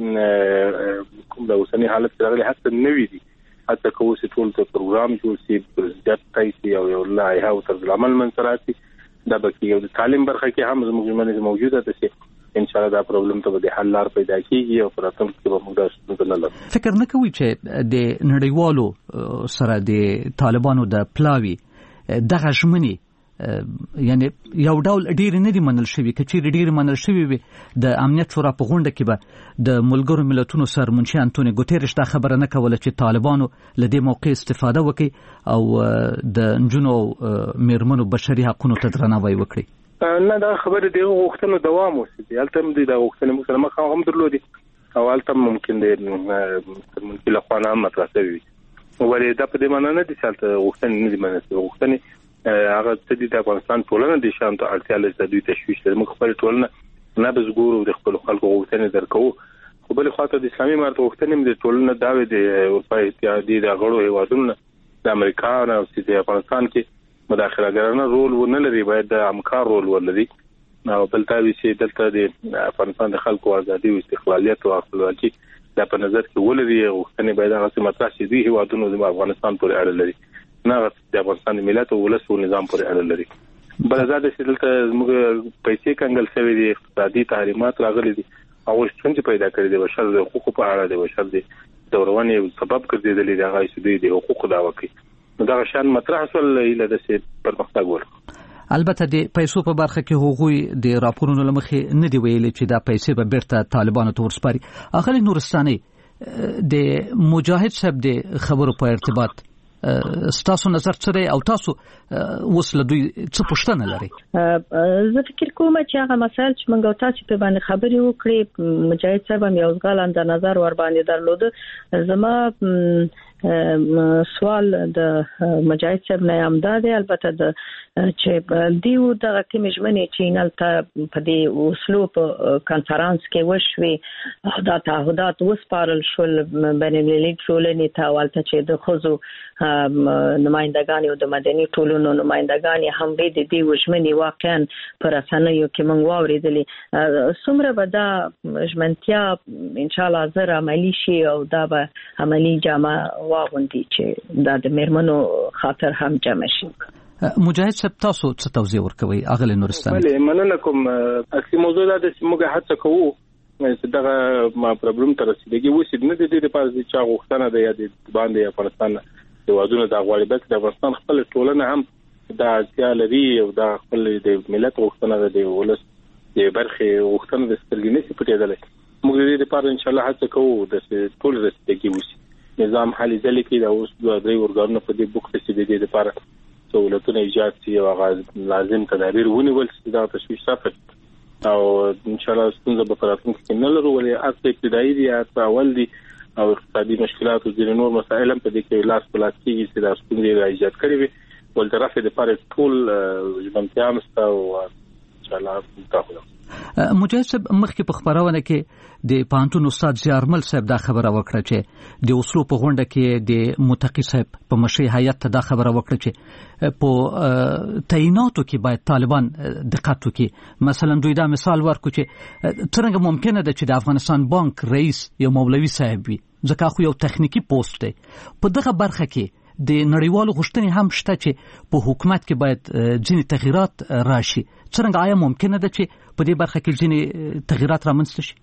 موږ کوم د اوسني حالت سره راغلي هڅه نوي دي. هڅه کوو چې ټول ته پروګرام جوړ شي، پرزیات ځای شي او یو لایحه او طرزالعمل منځته راشي. دا به کېږي او د تعلیم برخه کې هم زموږ ژمنې موجوده ده چې انشاءالله دا پرابلم ته به د حل لار پیدا کېږي او په راتلونکي کې به موږ دا ستونزه نه لرو. فکر نه کوئ چې د نړیوالو سره د طالبانو د پلاوي دغه ژمنې یعنی یو ډول ډیر نه دي منل شوی؟ که چیرې ډیر منل شوی وي د امنیت شورا په غونډه کې به د ملګرو ملتونو سرمنشي انټونی ګوتریش دا خبره نه کوله چې طالبانو له دې موقع استفاده وکړي او د نجونو میرمنو بشري حقوقو ته درناوی وکړي؟ نه، دا خبره د غوښتنو دوام وشي. هلته هم د غوښتنې موږ سره مخ هم درلودي او هلته ممکن د سرمنشي لخوا نه هم مطرح شوي وي، ولې دا په دې معنی نه دي چې هلته غوښتنې نه دي منل شوي. غوښتنې هغه څه دي د افغانستان ټولنه د شان ته اړتیا لري چې دوی تشویش لري. موږ خپل ټولنه نه به زګورو د خپل خلکو غوښتنې درکوو، خو بل خواته د اسلامي امارت غوښتنې د ټولنه داوی د اروپا اتحادیې د غړو هیوادونو د امریکا او د افغانستان کې مداخله رول ونه لري، باید د همکار رول ولري. او بل دا چې دلته د افغانستان د خلکو ازادي او استقلالیت او خپلواکي د په نظر کې ولري. غوښتنې باید هغه مطرح شي د هیوادونو د افغانستان پورې اړه لري، نه د افغانستان د ملت او ولس او نظام پورې اړه لري. بل دا چې دلته موږ پیسې کنګل شوی دي، اقتصادي تحریمات راغلي دي، او څنګه پیدا کړی دی بشر د حقوقو په اړه د بشر د دورونې سبب ګرځیدلی دی هغه چې د حقوقو دعوه کوي. نو دا شان مطرح شول اله د پرمختګ ورکړي. البته د پیسو په برخه کې هغوی د راپورونو لمخې نه دی ویلي چې دا پیسې به بیرته طالبانو ته ورسپاري. اغلی نورستاني د مجاهد صاحب د خبرو په ارتباط ستاسو نظر څه دی او تاسو اوس له دوی څه پوښتنه لرئ؟ زه فکر کوم چې هغه مسایل چې موږ تاسو په باندې خبرې وکړې مجاهد صاحب هم یو ځل د نظر ور باندې درلوده. زما سوال د مجاهد صاحب نه امدا دی البته د چې دیو د کمیشمنې چې نلته په دې وسلو په کانفرنس کې وشوي دا تعهدات وسپارل شول بین المللي ټولنې ته ولته چې د خزو نمائندگان او د مدني ټولنو نمائندگان هم به د دې وشمنې واقعا پر اسانيو کې مونږ واورېدلې څومره به دا ژمنتیا ان شاء الله زر عملی شي او دا به عملی جامه واغوندي چې دا د میرمنو خاطر هم جمع شي. مجاهد صاحب تاسو څه توضیح ورکوي اغلی نورستان؟ بله مننه کوم. اصلي موضوع دا د موږ هڅه کوو چې دغه ما پرابلم تر رسیدګي وسی نه د دې لپاره چې چا غوښتنه ده یا د باندې افغانستان د وادونو د غواړي بلکې د افغانستان خپل ټولنه هم دا اړتیا لري او دا خپل د ملت غوښتنه ده د ولس د برخه غوښتنه د سترګې نه پټېدلې. موږ د دې لپاره ان شاء الله هڅه کوو د ټول رسیدګي وسی نظام حالي ځلې کې دا اوس د درې ورګانو په دې بوک ته د دې لپاره سہولتونه ایجاد شي او هغه لازم تدابیر ونیول شي دا تشویش صفت او ان شاء الله ستونزه به تراتون کې نه لرو ولې اصل ابتدایي دي یا اول دي او اقتصادي مشکلات او ځینې نور مسائل هم په دې کې لاس په لاس کېږي چې دا ستونزې ایجاد کړي وي ول طرفه د لپاره ټول ژمنتیا مسته او ان شاء الله تاسو مجاهد صاحب مخکې په خبرونه کې د پانتون استاد زیارمل صاحب دا خبره وکړه چې د وسلو په غونډه کې د متقی صاحب په مشي هیئت ته دا خبره وکړه چې په تعیناتو کې باید طالبان دقت وکړي. مثلا دوی دا مثال ورکړي چې څنګه ممکنه ده چې د افغانستان بانک رئیس یو مولوي صاحب وي ځکه خو یو تخنیکی پوسټ دی. په دغه برخه کې د نړیوالو غوښتنې هم شته چې په حکومت کې باید ځینې تغیرات راشي. څنګه آیا ممکنه ده چې په دې برخه کې ځینې تغیرات رامنځته شي؟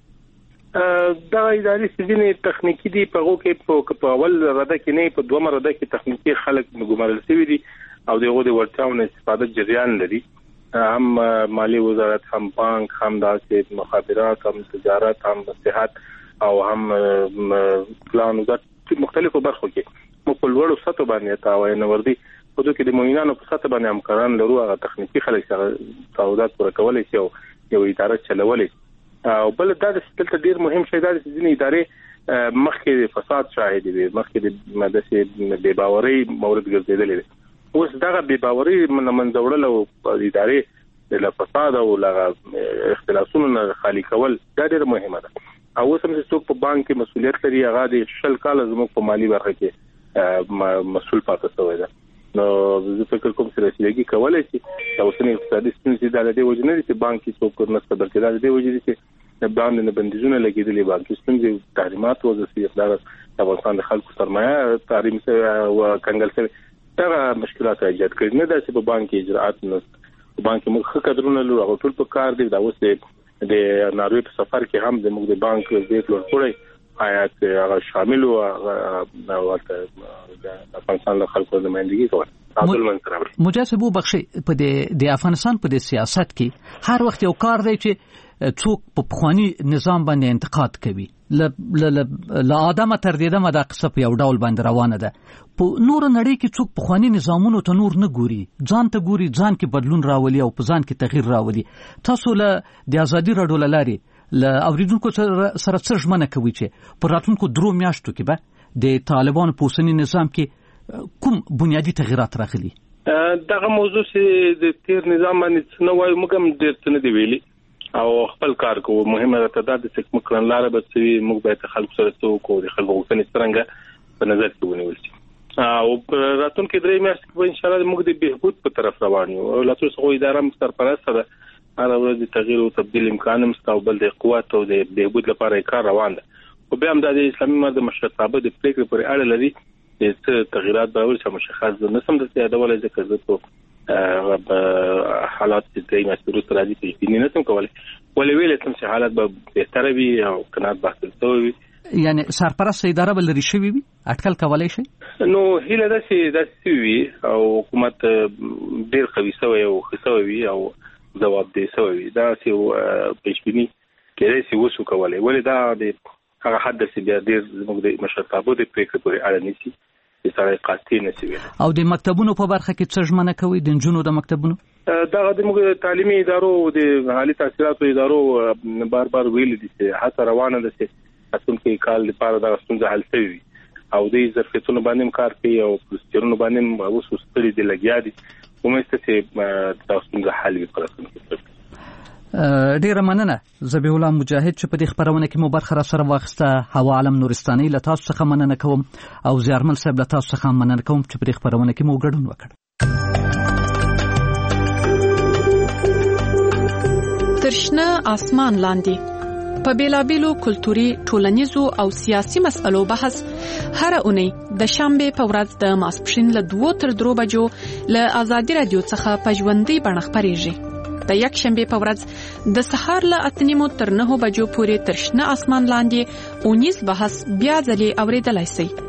دا اداري ځینې تخنیکی دي په هغه کې په اول رده کې نه په دوه رده کې تخنیکی خلک ګمارل شوی دي او دغه د ورتاونه استفاده جریان لري. هم مالی وزارت هم بانک هم د مخابرات هم تجارت هم صحت او هم پلان د مختلفو برخو کې په لوړو سطحو باندې تاوای نه وردی په دوی کې د موینانو په سطح باندې همکاران لرو هغه تخنیکی خلک سره تعهدات پوره کولای شي او یو اداره چلولای او بل دا د ستل ډیر مهم شی دا چې ځینې ادارې مخکې فساد شاهد دي مخکې د مدرسې بے باوري مورد ګرځیدلې اوس دا بے باوري منځوړل او ادارې د فساد او لغه اختلافونو خالی کول دا ډیر مهمه ده. او اوس هم چې څوک په بانک کې مسولیت لري هغه د شل کال زموږ په مالی برخه کې مسؤل پاتې شوی ده. نو زه فکر کوم چې رسیدګي کولای شي او څنګه اقتصادي ستونزې د دې وجه نه دي چې بانک کې څوک نه ستبر کېدل د دې وجه دي چې د باندې نه بندیزونه لګیدلې بانک ستونزې تحریمات وځي اقدار د افغانستان د خلکو سرمایه تحریم او کنګل سره دا مشکلات ایجاد کړي نه چې په بانک اجرات نه په بانک موږ خکدرونه لرو ټول په کار دی دا اوس د ناروی په سفر کې هم د موږ د بانک د لور پورې آیات هغه شامل او ورته د افغانستان له خلکو د مندګي کوي. مجاهد بخشي په د افغانستان په د سیاست کې هر وخت یو کار دی چې څوک په پخوانی نظام باندې انتقاد کوي ل ادمه تر دې دمه د قصه په یو ډول باندې روانه ده. په نور نړۍ کې څوک پخوانی نظامونو ته نور نه ګوري ځان ته ګوري ځان کې بدلون راولي او په ځان کې تغییر راولي. تاسو له د ازادي راډیو لاري ل اوریدونکو سره څه ژمنه کوي چې په راتلونکو درو میاشتو کې به د طالبانو په اوسنی نظام کې کوم بنیادی تغیرات راغلي؟ دغه موضوع چې د تیر نظام باندې څه نه وایي موږ هم ډېر څه نه دی ویلي او خپل کار کوو. مهمه ده دا چې موږ کړنلاره به څه موږ باید خلکو سره څه کوو د خلکو غوښتنې څنګه په نظر کې ونیول شي او راتلونکو درې میاشتې کې ان شاء الله موږ د بهبود په طرف روان یو او لاسو څو اداره هم سرپرسته ده هر ورځ د تغییر او تبدیل امکان هم ستاسو بل د قوت او د بهبود لپاره کار روان ده. او بیا هم د اسلامي مرد مشرتابه د فکر پر اړه لري چې تغیرات به ورته مشخص نه سم د یادولای ځکه زه په حالات د مسؤلیت راځي چې نه سم کولای ولې ویل تم چې حالات به بهتر وي او قناعت بحث وي یعنی سرپرست اداره بل لري شوی وي اټکل کولای شي. نو هیله ده چې د سوي او حکومت ډیر قوي شوی او خسوي وي او جواب دی شوی دا چې پېشبینی کېږي چې وسو کولای ولې دا د هغه حد چې بیا ډیر زموږ د مشرتابو د پریکړې پورې اړه نیسي چې سړی قاطع نه شي. او د مکتبونو په برخه کې څه ژمنه کوي د نجونو د مکتبونو؟ دا د موږ تعلیمي ادارو د عالی تحصیلاتو ادارو بار بار ویل دي چې هڅه روانه ده چې راتلونکي کال لپاره دا ستونزه حل شي او د ظرفیتونو باندې کار کوي او پروسیجرونو باندې اوس وستري دي لګیا دي کومه چې دا ستونزه حل وکړي. ډیره مننه ذبیح الله مجاهد چې په دې خبرونه کې مو برخه را سره واخسته. هوا عالم نورستاني له تاسو څخه مننه کوم او زیارمل صاحب له تاسو څخه مننه کوم چې په دې خبرونه کې مو ګډون وکړ. ترشنه اسمان لاندې په بیلابیلو کلتوري ټولنیزو او سیاسي مسألو بحث هر اونۍ د شنبه په ورځ د ماسپښین له دوه تر درو بجو له آزادي رادیو څخه په ژوندۍ بڼه خپرېږي. د یک شنبه په ورځ د سهار له اته نیمو تر نهو بجو پورې ترشنه اسمان لاندې اونیز بحث بیا ځلې اوریدلای شئ.